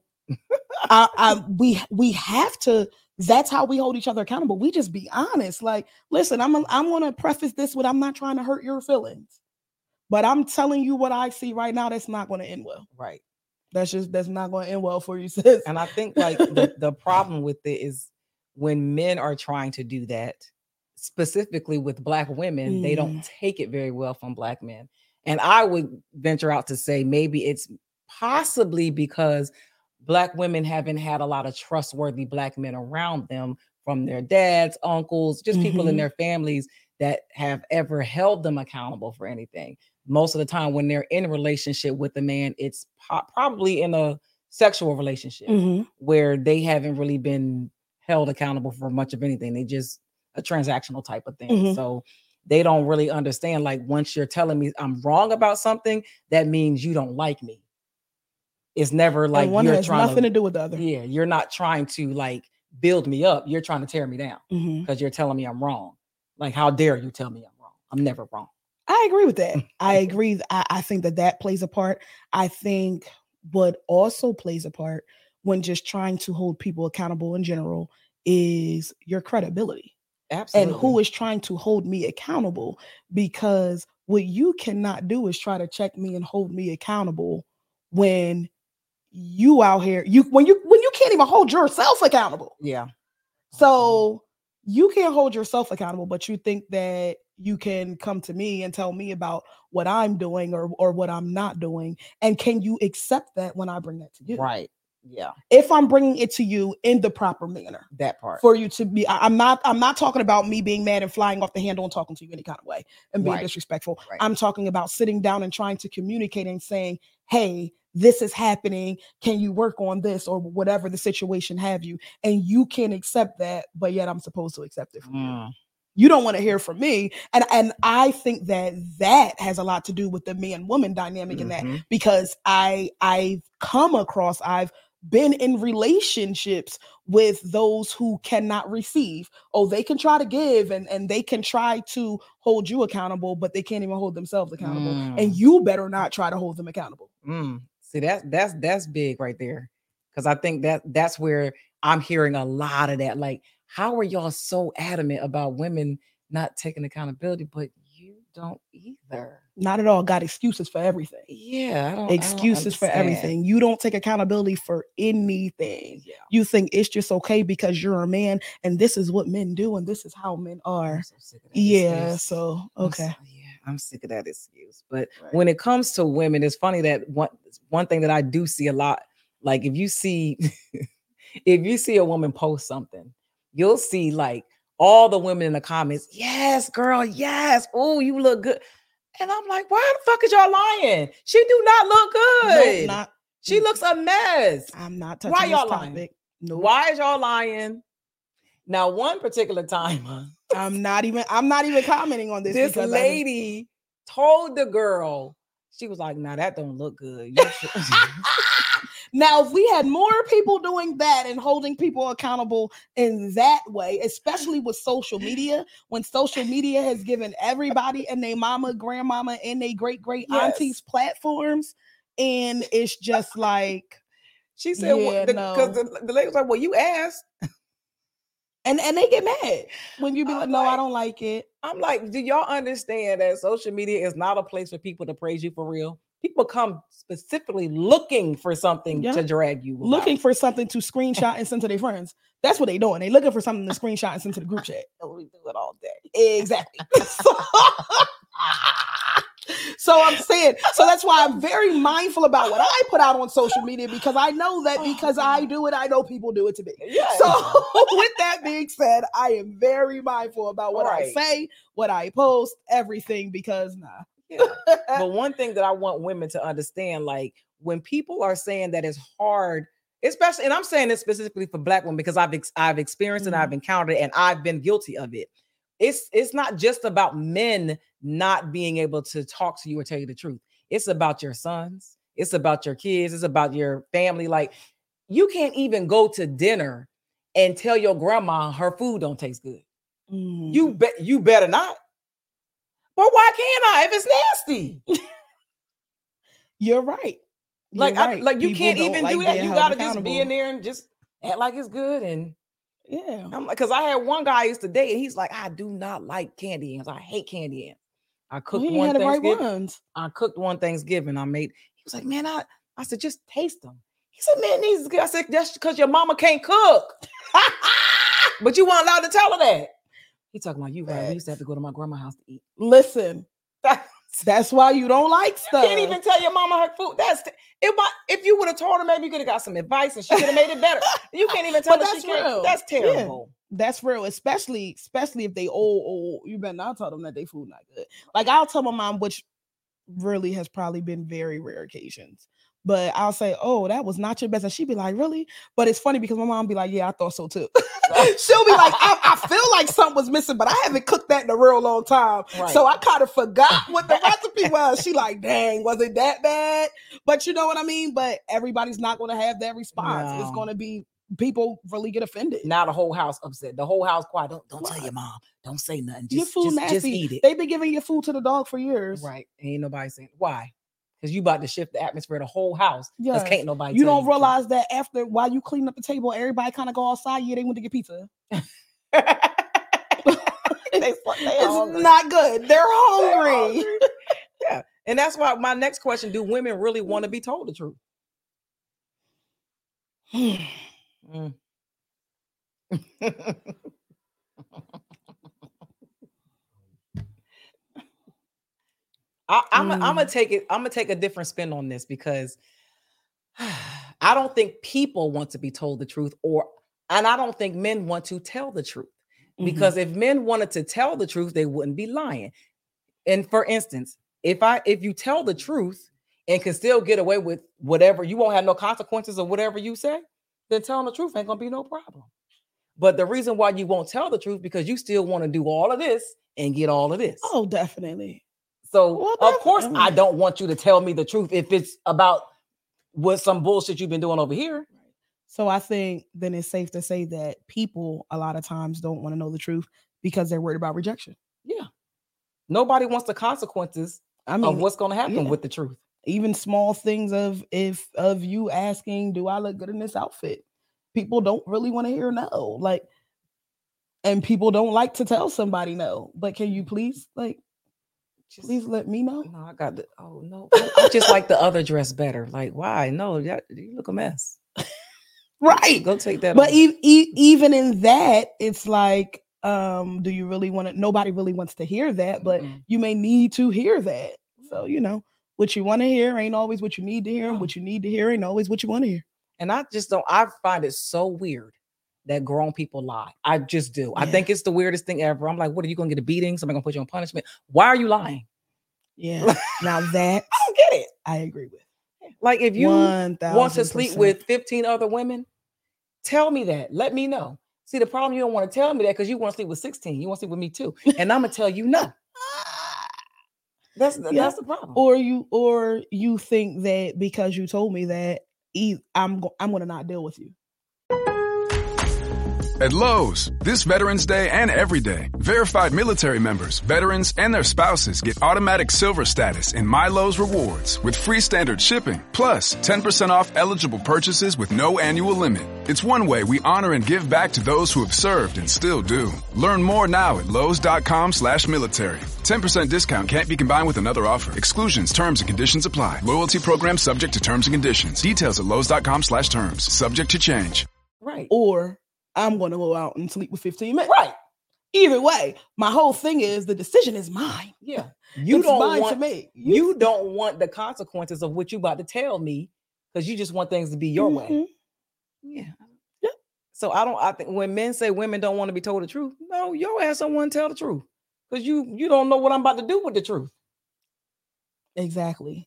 we have to, that's how we hold each other accountable. We just be honest. Like, listen, I'm going to preface this with, I'm not trying to hurt your feelings, but I'm telling you what I see right now. That's not going to end well. Right. That's not going to end well for you, sis. And I think like the problem with it is when men are trying to do that, specifically with Black women, they don't take it very well from Black men. And I would venture out to say maybe it's possibly because Black women haven't had a lot of trustworthy Black men around them from their dads, uncles, just people in their families that have ever held them accountable for anything. Most of the time when they're in a relationship with a man, it's probably in a sexual relationship where they haven't really been held accountable for much of anything. They just a transactional type of thing. So they don't really understand, like, once you're telling me I'm wrong about something, that means you don't like me. It's never like one you're has trying nothing to do with the other. Yeah, you're not trying to like build me up. You're trying to tear me down because you're telling me I'm wrong. Like, how dare you tell me I'm wrong? I'm never wrong. I agree with that. I agree. I think that plays a part. I think what also plays a part when just trying to hold people accountable in general is your credibility. Absolutely. And who is trying to hold me accountable, because what you cannot do is try to check me and hold me accountable when you out here, when you can't even hold yourself accountable. Yeah. So you can't hold yourself accountable, but you think that you can come to me and tell me about what I'm doing or what I'm not doing. And can you accept that when I bring that to you? Right. Yeah. If I'm bringing it to you in the proper manner, that part for you to be, I'm not talking about me being mad and flying off the handle and talking to you any kind of way and being disrespectful. Right. I'm talking about sitting down and trying to communicate and saying, hey, this is happening. Can you work on this or whatever the situation have you? And you can accept that, but yet I'm supposed to accept it from you. You don't want to hear from me. And I think that has a lot to do with the man-woman dynamic in that, because I've been in relationships with those who cannot receive. Oh, they can try to give and they can try to hold you accountable, but they can't even hold themselves accountable. And you better not try to hold them accountable. See, that's big right there. Because I think that's where I'm hearing a lot of that. Like, how are y'all so adamant about women not taking accountability, but you don't either? Not at all. Got excuses for everything. Yeah, excuses for everything. You don't take accountability for anything. Yeah. You think it's just okay because you're a man and this is what men do and this is how men are. I'm so sick of that excuse. So okay. I'm sick of that excuse. But when it comes to women, it's funny that one thing that I do see a lot, like if you see a woman post something, you'll see like all the women in the comments, yes, girl, yes. Oh, you look good. And I'm like, why the fuck is y'all lying? She do not look good. Nope, she looks a mess. I'm not touching why y'all this topic. Lying? Nope. Why is y'all lying? Now, one particular time, I'm not even commenting on this. This lady told the girl, she was like, nah, that don't look good. Now, if we had more people doing that and holding people accountable in that way, especially with social media, when social media has given everybody and their mama, grandmama, and their great aunties platforms, and it's just like, she said, because the lady was like, well, you asked. And they get mad when you be like, no, I don't like it. I'm like, do y'all understand that social media is not a place for people to praise you for real? People come specifically looking for something to drag you about. Looking for something to screenshot and send to their friends. That's what they're doing. They're looking for something to screenshot and send to the group chat. We do it all day. Exactly. So I'm saying, so that's why I'm very mindful about what I put out on social media, because I know that because I do it, I know people do it to me. Yeah. So with that being said, I am very mindful about what I say, what I post, everything, because But one thing that I want women to understand, like when people are saying that it's hard, especially, and I'm saying this specifically for Black women because I've experienced it, I've encountered it, and I've been guilty of it. It's not just about men not being able to talk to you or tell you the truth. It's about your sons. It's about your kids. It's about your family. Like you can't even go to dinner and tell your grandma her food don't taste good. You better not. But why can't I if it's nasty? You're right. You can't even do that. You gotta just be in there and just act like it's good. And I'm like, because I had one guy I used to date, and he's like, I do not like candy yams. I hate candy yams. I cooked one Thanksgiving. I cooked one Thanksgiving. He was like, man, I said, just taste them. He said, man, these is good. I said, that's because your mama can't cook. But you weren't allowed to tell her that. He talking about you, right? We used to have to go to my grandma's house to eat. Listen, that's why you don't like stuff. You can't even tell your mama her food. If you would have told her, maybe you could have got some advice and she could have made it better. You can't even tell her she can't. That's terrible. Yeah, that's real, especially if they old. You better not tell them that they food not good. Like I'll tell my mom, which really has probably been very rare occasions. But I'll say, oh, that was not your best. And she'd be like, really? But it's funny because my mom be like, yeah, I thought so too. She'll be like, I feel like something was missing, but I haven't cooked that in a real long time. Right. So I kind of forgot what the recipe was. She like, dang, was it that bad? But you know what I mean? But everybody's not going to have that response. No. It's going to be, people really get offended. Now the whole house upset. The whole house quiet. Don't tell your mom. Don't say nothing. Your food nasty. Just eat it. They've been giving your food to the dog for years. Right. Ain't nobody saying, why? because you about to shift the atmosphere of the whole house. Because Yes. can't nobody. You tell don't realize that after while you clean up the table, everybody kind of go outside. Yeah, they went to get pizza. It's not good. They're hungry. Yeah, and that's why my next question: do women really want to be told the truth? Mm. I'm gonna take it. I'm gonna take a different spin on this because I don't think people want to be told the truth, and I don't think men want to tell the truth. Because if men wanted to tell the truth, they wouldn't be lying. And for instance, if you tell the truth and can still get away with whatever, you won't have no consequences of whatever you say, then telling the truth ain't gonna be no problem. But the reason why you won't tell the truth because you still want to do all of this and get all of this. Oh, definitely. So of course I don't want you to tell me the truth if it's about what some bullshit you've been doing over here. So I think then it's safe to say that people a lot of times don't want to know the truth because they're worried about rejection. Yeah. Nobody wants the consequences of what's going to happen with the truth. Even small things of you asking, do I look good in this outfit? People don't really want to hear no. Like, and people don't like to tell somebody no. But can you please please let me know? No, I got the no. I just like the other dress better. Like, why? No, you look a mess. Right. Go take that. But even in that, it's like, do you really want to? Nobody really wants to hear that, but you may need to hear that. So, what you want to hear ain't always what you need to hear. And what you need to hear ain't always what you want to hear. And I find it so weird that grown people lie. I just do. Yeah. I think it's the weirdest thing ever. I'm like, what, are you going to get a beating? Somebody going to put you on punishment? Why are you lying? Yeah. Now that I don't get it. I agree with. Like, if you 1,000%. want to sleep with 15 other women, tell me that. Let me know. See, the problem, you don't want to tell me that because you want to sleep with 16. You want to sleep with me too. And I'm going to tell you no. That's the problem. Or you think that because you told me that, I'm going to not deal with you. At Lowe's, this Veterans Day and every day, verified military members, veterans, and their spouses get automatic silver status in My Lowe's Rewards with free standard shipping, plus 10% off eligible purchases with no annual limit. It's one way we honor and give back to those who have served and still do. Learn more now at Lowe's.com/military. 10% discount can't be combined with another offer. Exclusions, terms, and conditions apply. Loyalty program subject to terms and conditions. Details at Lowe's.com/terms. Subject to change. Right. Or I'm going to go out and sleep with 15 men. Right. Either way, my whole thing is the decision is mine. Yeah. You don't want to make. You don't want the consequences of what you about to tell me because you just want things to be your way. Yeah. So I think when men say women don't want to be told the truth, no, your ass don't want to tell the truth because you don't know what I'm about to do with the truth. Exactly.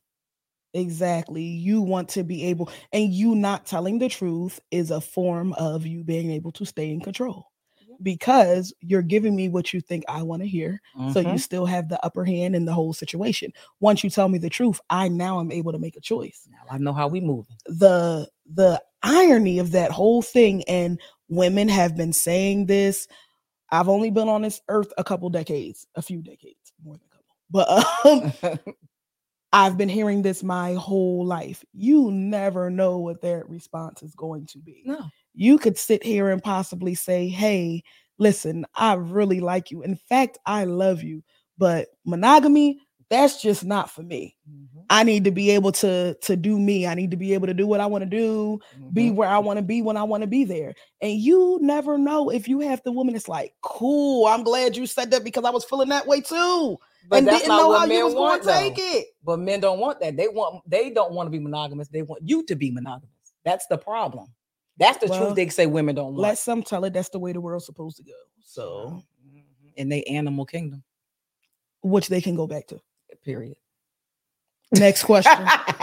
You want to be able, and you not telling the truth is a form of you being able to stay in control because you're giving me what you think I want to hear. So you still have the upper hand in the whole situation. Once you tell me the truth, I now am able to make a choice. Now I know how we move. The irony of that whole thing, and women have been saying this. I've only been on this earth a few decades, more than a couple, but I've been hearing this my whole life. You never know what their response is going to be. No. You could sit here and possibly say, hey, listen, I really like you. In fact, I love you. But monogamy, that's just not for me. I need to be able to do me. I need to be able to do what I want to do, be where I want to be when I want to be there. And you never know if you have the woman that's like, cool, I'm glad you said that because I was feeling that way too. But and that's didn't not know what how men you was want, going to take it. But men don't want that. They don't want to be monogamous. They want you to be monogamous. That's the problem. That's the truth they say women don't want. Let some tell it that's the way the world's supposed to go. So in their animal kingdom. Which they can go back to. Period. Next question.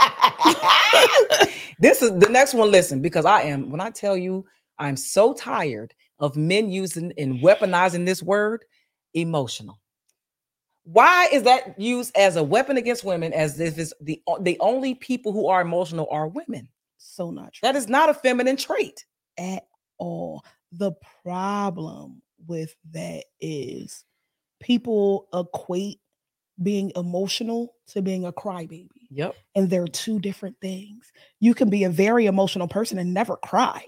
This is the next one. Listen, because when I tell you, I'm so tired of men using and weaponizing this word, emotional. Why is that used as a weapon against women as if it's the only people who are emotional are women? So not true. That is not a feminine trait at all. The problem with that is people equate being emotional to being a crybaby. Yep. And they're two different things. You can be a very emotional person and never cry.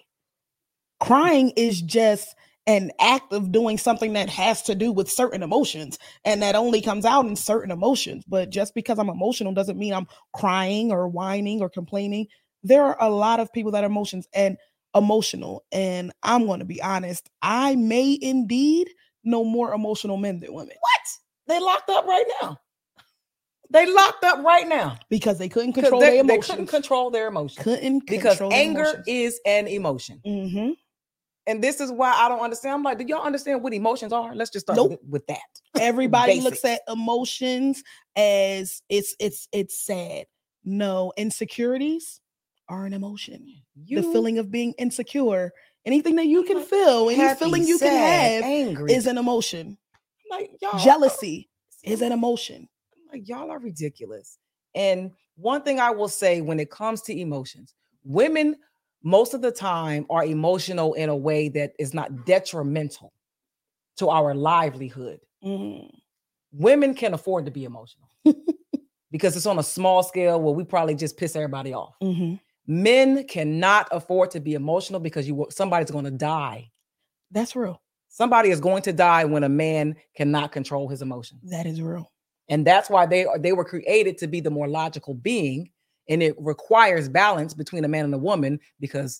Crying is just an act of doing something that has to do with certain emotions, and that only comes out in certain emotions. But just because I'm emotional doesn't mean I'm crying or whining or complaining. There are a lot of people that are emotional, and I'm going to be honest, I may indeed know more emotional men than women. What? They locked up right now. They locked up right now because they couldn't control their emotions. They couldn't control their emotions. Because anger is an emotion. Mm-hmm. And this is why I don't understand. I'm like, do y'all understand what emotions are? Let's just start with that. Everybody looks at emotions as it's sad. No, insecurities are an emotion. The feeling of being insecure, anything that you can feel, any feeling you can have, angry, is an emotion. Like y'all, jealousy is an emotion. Like y'all are ridiculous. And one thing I will say when it comes to emotions, women most of the time are emotional in a way that is not detrimental to our livelihood. Mm. Women can afford to be emotional because it's on a small scale where we probably just piss everybody off. Mm-hmm. Men cannot afford to be emotional because somebody's going to die. That's real. Somebody is going to die when a man cannot control his emotions. That is real. And that's why they were created to be the more logical being. And it requires balance between a man and a woman because,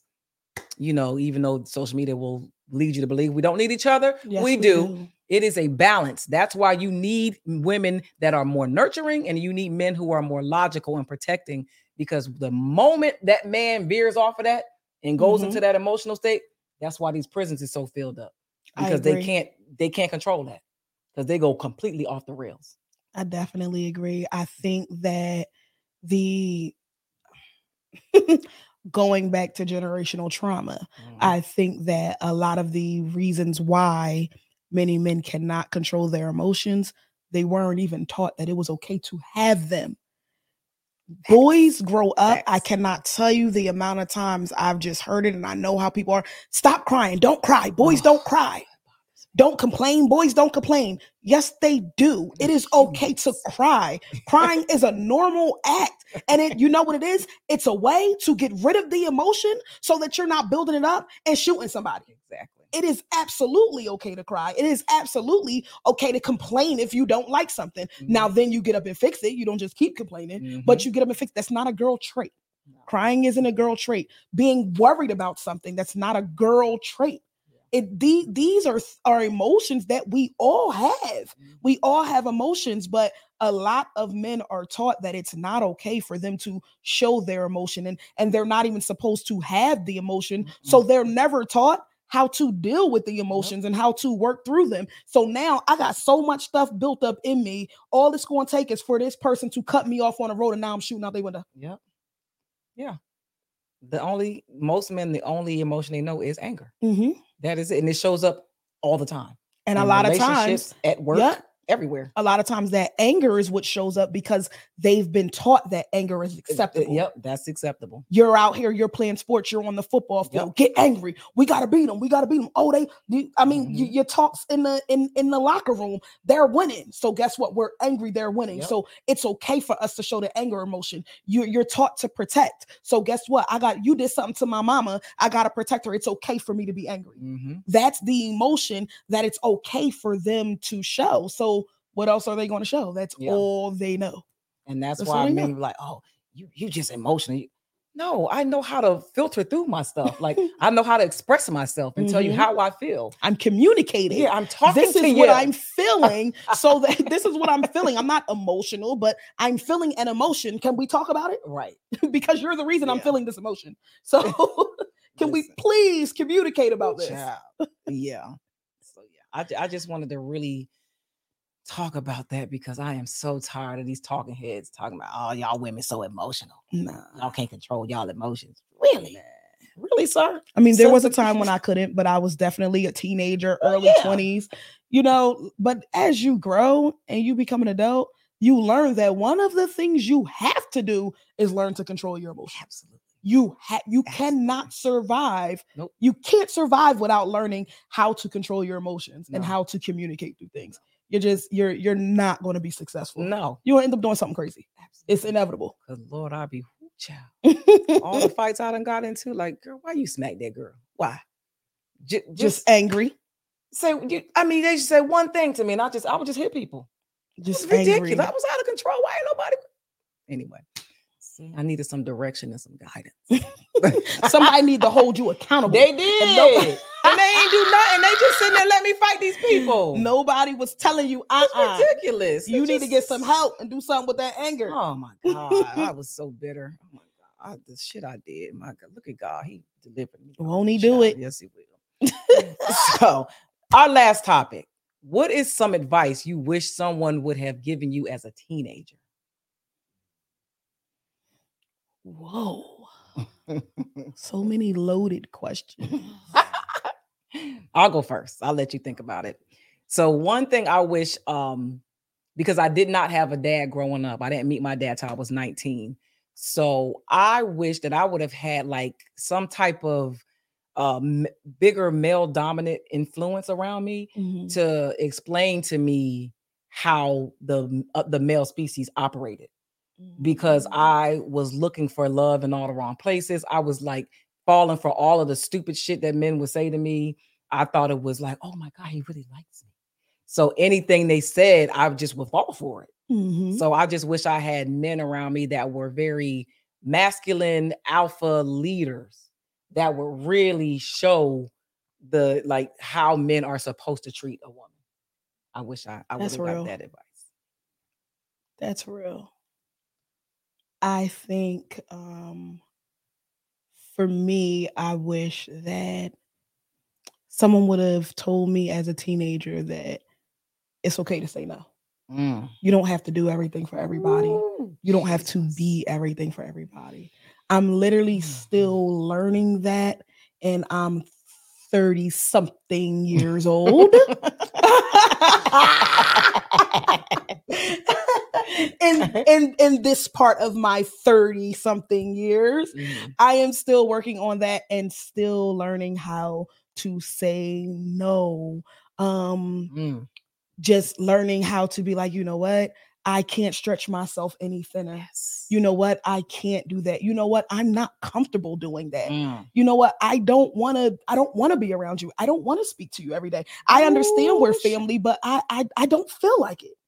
even though social media will lead you to believe we don't need each other, yes, we do. It is a balance. That's why you need women that are more nurturing and you need men who are more logical and protecting, because the moment that man veers off of that and goes into that emotional state, that's why these prisons is so filled up, because they can't control that because they go completely off the rails. I definitely agree. I think that going back to generational trauma, I think that a lot of the reasons why many men cannot control their emotions, they weren't even taught that it was okay to have them. Boys grow up. I cannot tell you the amount of times I've just heard it, and I know how people are. Stop crying. Don't cry. Boys don't cry. Don't complain. Boys don't complain. Yes, they do. It is okay to cry. Crying is a normal act. And you know what it is? It's a way to get rid of the emotion so that you're not building it up and shooting somebody. Exactly. It is absolutely okay to cry. It is absolutely okay to complain if you don't like something. Mm-hmm. Now, then you get up and fix it. You don't just keep complaining, but you get up and fix it. That's not a girl trait. No. Crying isn't a girl trait. Being worried about something, that's not a girl trait. These are emotions that we all have. We all have emotions, but a lot of men are taught that it's not okay for them to show their emotion, and they're not even supposed to have the emotion. So they're never taught how to deal with the emotions and how to work through them. So now I got so much stuff built up in me. All it's going to take is for this person to cut me off on the road, and now I'm shooting out their window. Yep. Yeah. Most men, the only emotion they know is anger. Mm-hmm. That is it. And it shows up all the time. And a lot of times at work, everywhere. A lot of times that anger is what shows up because they've been taught that anger is acceptable. Yep, that's acceptable. You're out here, you're playing sports, you're on the football field. Get angry. We gotta beat them. Oh, your talks in the locker room, they're winning. So guess what? We're angry, they're winning. Yep. So it's okay for us to show the anger emotion. You're taught to protect. So guess what? You did something to my mama. I gotta protect her. It's okay for me to be angry. Mm-hmm. That's the emotion that it's okay for them to show. So what else are they going to show? That's all they know. And that's why men are like, oh, you just emotional. No, I know how to filter through my stuff. Like I know how to express myself and tell you how I feel. I'm communicating. Yeah, I'm talking to you. This is what I'm feeling. So this is what I'm feeling. I'm not emotional, but I'm feeling an emotion. Can we talk about it? Right. Because you're the reason I'm feeling this emotion. So can we please communicate about this? Yeah. So I just wanted to really talk about that because I am so tired of these talking heads talking about, oh, y'all women so emotional. Nah. Y'all can't control y'all emotions. Really? Nah. Really, sir? I mean, there was a time when I couldn't, but I was definitely a teenager, early 20s, but as you grow and you become an adult, you learn that one of the things you have to do is learn to control your emotions. Absolutely. You cannot survive. Nope. You can't survive without learning how to control your emotions and how to communicate through things. you're not going to be successful. No. You're going to end up doing something crazy. It's inevitable. Because Lord, I'll be child. All the fights I done got into, like, girl, why you smack that girl? Why? Just angry. They just say one thing to me, and I would just hit people. Just ridiculous. angry. I was out of control. Why ain't nobody? Anyway, I needed some direction and some guidance. Somebody need to hold you accountable. They did. And they ain't do nothing. They just sitting there and let me fight these people. Nobody was telling you, It's ridiculous. You need to get some help and do something with that anger. Oh my God. I was so bitter. Oh my God. The shit I did. My God. Look at God. He delivered me. Won't he do it? Yes, he will. So, our last topic. What is some advice you wish someone would have given you as a teenager? Whoa. So many loaded questions. I'll go first. I'll let you think about it. So one thing I wish, because I did not have a dad growing up. I didn't meet my dad till I was 19. So I wish that I would have had like some type of bigger male dominant influence around me to explain to me how the male species operated. Because I was looking for love in all the wrong places. I was like falling for all of the stupid shit that men would say to me. I thought it was like, oh my God, he really likes me. So anything they said, I just would fall for it. So I just wish I had men around me that were very masculine alpha leaders that would really show how men are supposed to treat a woman. I wish I would have got that advice. That's real. I think for me, I wish that someone would have told me as a teenager that it's okay to say no. You don't have to do everything for everybody. You don't have to be everything for everybody. I'm literally still learning that, and I'm 30-something years old. in this part of my 30-something years, I am still working on that and still learning how to say no. Just learning how to be like, you know what? I can't stretch myself any thinner. Yes. You know what? I can't do that. You know what? I'm not comfortable doing that. You know what? I don't want to be around you. I don't want to speak to you every day. I understand we're family, but I don't feel like it.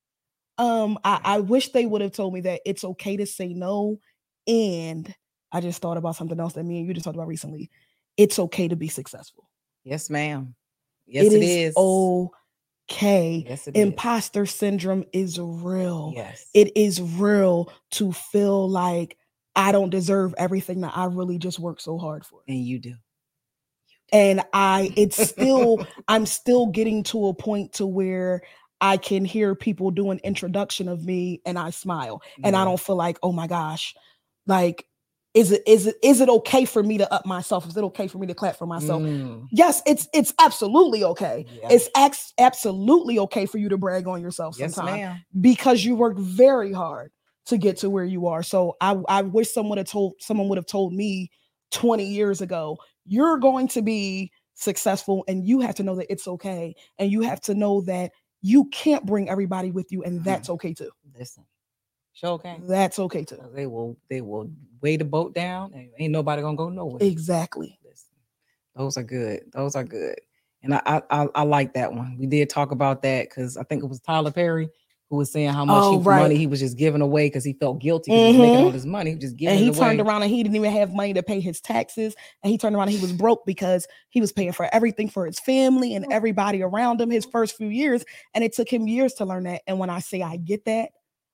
I wish they would have told me that it's okay to say no. And I just thought about something else that me and you just talked about recently. It's okay to be successful. Yes, ma'am. Yes, it is. Okay. Yes, Imposter syndrome is real. Yes. It is real to feel like I don't deserve everything that I really just worked so hard for. And you do. And I'm still getting to a point to where I can hear people do an introduction of me and I smile and I don't feel like, oh my gosh, like, is it okay for me to up myself? Is it okay for me to clap for myself? Yes, it's absolutely okay. Yeah. It's absolutely okay for you to brag on yourself sometimes because you worked very hard to get to where you are. So I wish someone would have told me 20 years ago, you're going to be successful and you have to know that it's okay. And you have to know that you can't bring everybody with you, and that's okay too. Listen. Sure, okay. That's okay too. They will weigh the boat down and ain't nobody gonna go nowhere. Exactly. Listen, those are good. And I like that one. We did talk about that because I think it was Tyler Perry who was saying how much money he was just giving away because he felt guilty because he was making all this money. He was just giving it away. And he turned around and he didn't even have money to pay his taxes. And he turned around and he was broke because he was paying for everything for his family and everybody around him his first few years. And it took him years to learn that. And when I say I get that,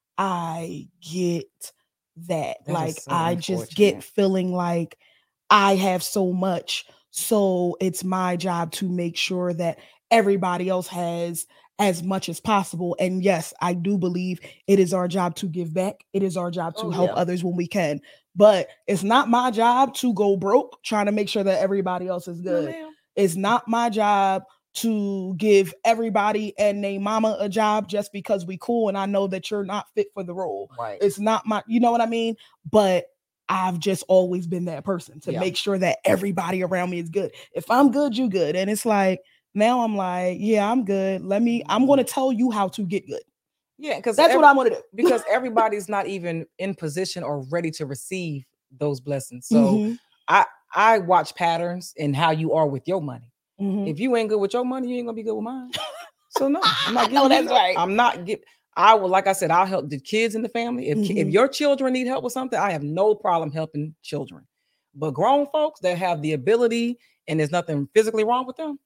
I get that. Like, so I just get feeling like I have so much. So it's my job to make sure that everybody else has as much as possible. And yes, I do believe it is our job to give back. It is our job to help others when we can. But it's not my job to go broke trying to make sure that everybody else is good. It's not my job to give everybody and their mama a job just because we cool and I know that you're not fit for the role. Right. It's not my, you know what I mean? But I've just always been that person to make sure that everybody around me is good. If I'm good, you good. And it's like, Now I'm like, yeah, I'm good. I'm going to tell you how to get good. Yeah, because that's what I'm going to do. Because everybody's not even in position or ready to receive those blessings. So I watch patterns in how you are with your money. If you ain't good with your money, you ain't gonna be good with mine. So no, I'm not giving. That's right. I'm not get. I will, like I said, I'll help the kids in the family. If your children need help with something, I have no problem helping children. But grown folks that have the ability and there's nothing physically wrong with them,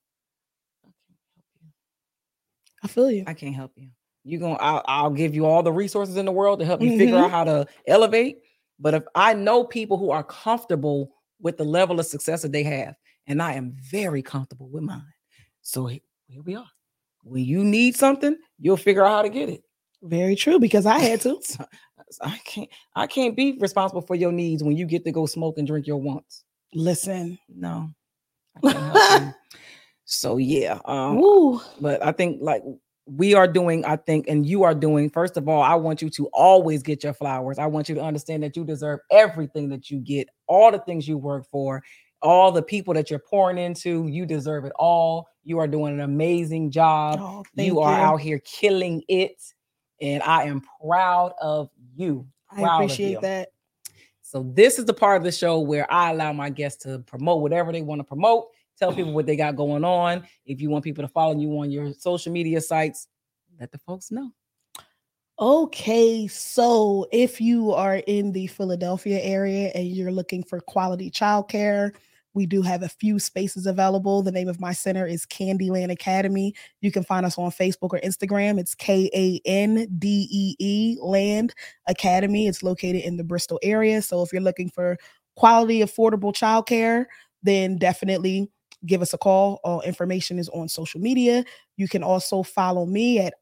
I feel you. I can't help you. I'll give you all the resources in the world to help you figure out how to elevate. But if I know people who are comfortable with the level of success that they have, and I am very comfortable with mine. So here we are. When you need something, you'll figure out how to get it. Very true, because I had to. I can't be responsible for your needs when you get to go smoke and drink your wants. Listen, no, I can't help you. So yeah, but I think like we are doing, I think, and you are doing, first of all, I want you to always get your flowers. I want you to understand that you deserve everything that you get, all the things you work for, all the people that you're pouring into. You deserve it all. You are doing an amazing job. You are out here killing it. And I am proud of you. I appreciate that. So this is the part of the show where I allow my guests to promote whatever they want to promote. Tell people what they got going on. If you want people to follow you on your social media sites, let the folks know. Okay, so if you are in the Philadelphia area and you're looking for quality childcare, we do have a few spaces available. The name of my center is Candyland Academy. You can find us on Facebook or Instagram. It's KANDEE Land Academy. It's located in the Bristol area. So if you're looking for quality, affordable childcare, then definitely give us a call. All information is on social media. You can also follow me at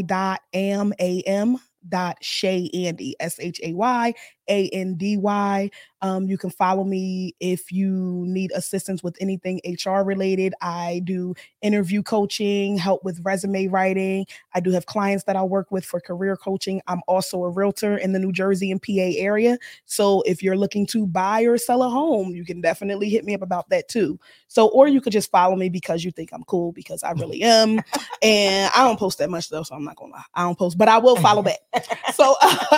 I.am.Shayandy, SHAYANDY. You can follow me if you need assistance with anything HR related. I do interview coaching, help with resume writing. I do have clients that I work with for career coaching. I'm also a realtor in the New Jersey and PA area. So if you're looking to buy or sell a home, you can definitely hit me up about that too. So, or you could just follow me because you think I'm cool, because I really am. And I don't post that much though, so I'm not gonna lie. I don't post, but I will follow back. So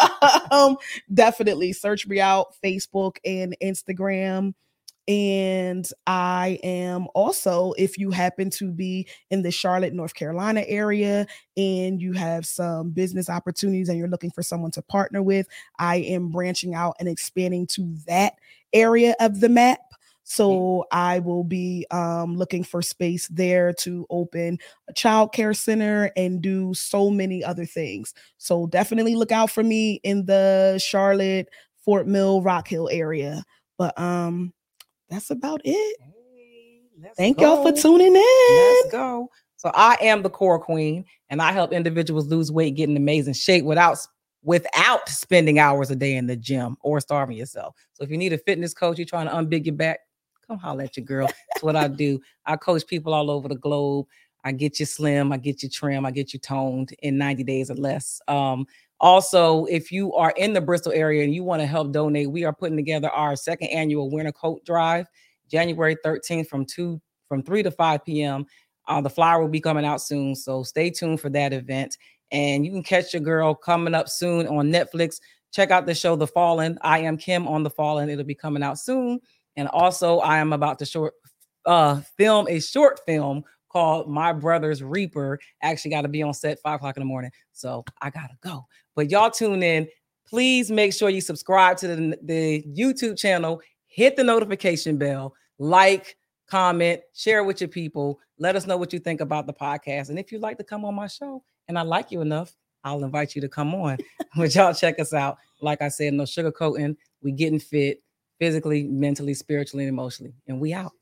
definitely search me out, Facebook and Instagram. And I am also, if you happen to be in the Charlotte, North Carolina area and you have some business opportunities and you're looking for someone to partner with, I am branching out and expanding to that area of the map. So I will be looking for space there to open a childcare center and do so many other things. So definitely look out for me in the Charlotte, Fort Mill, Rock Hill area. But that's about it. Thank y'all for tuning in. Let's go. So I am the Core Queen, and I help individuals lose weight, get in amazing shape without spending hours a day in the gym or starving yourself. So if you need a fitness coach, you're trying to unbig your back, come holler at your girl. That's what I do. I coach people all over the globe. I get you slim, I get you trim, I get you toned in 90 days or less. Also, if you are in the Bristol area and you want to help donate, we are putting together our second annual Winter Coat Drive, January 13th from 3 to 5 p.m. The flyer will be coming out soon, so stay tuned for that event. And you can catch your girl coming up soon on Netflix. Check out the show, The Fallen. I am Kim on The Fallen. It'll be coming out soon. And also, I am about to film a short film called My Brother's Reaper. Actually got to be on set 5 o'clock in the morning, so I got to go. But y'all tune in. Please make sure you subscribe to the YouTube channel. Hit the notification bell. Like, comment, share with your people. Let us know what you think about the podcast. And if you'd like to come on my show and I like you enough, I'll invite you to come on. But y'all check us out. Like I said, no sugarcoating. We getting fit physically, mentally, spiritually, and emotionally. And we out.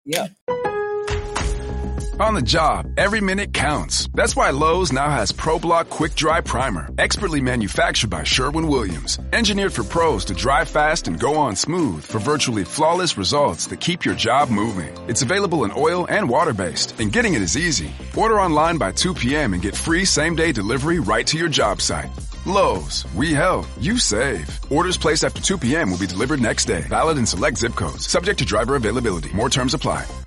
Yep. On the job, every minute counts. That's why Lowe's now has ProBlock Quick Dry Primer, expertly manufactured by Sherwin-Williams. Engineered for pros to dry fast and go on smooth for virtually flawless results that keep your job moving. It's available in oil and water-based, and getting it is easy. Order online by 2 p.m. and get free same-day delivery right to your job site. Lowe's, we help, you save. Orders placed after 2 p.m. will be delivered next day. Valid in select zip codes. Subject to driver availability. More terms apply.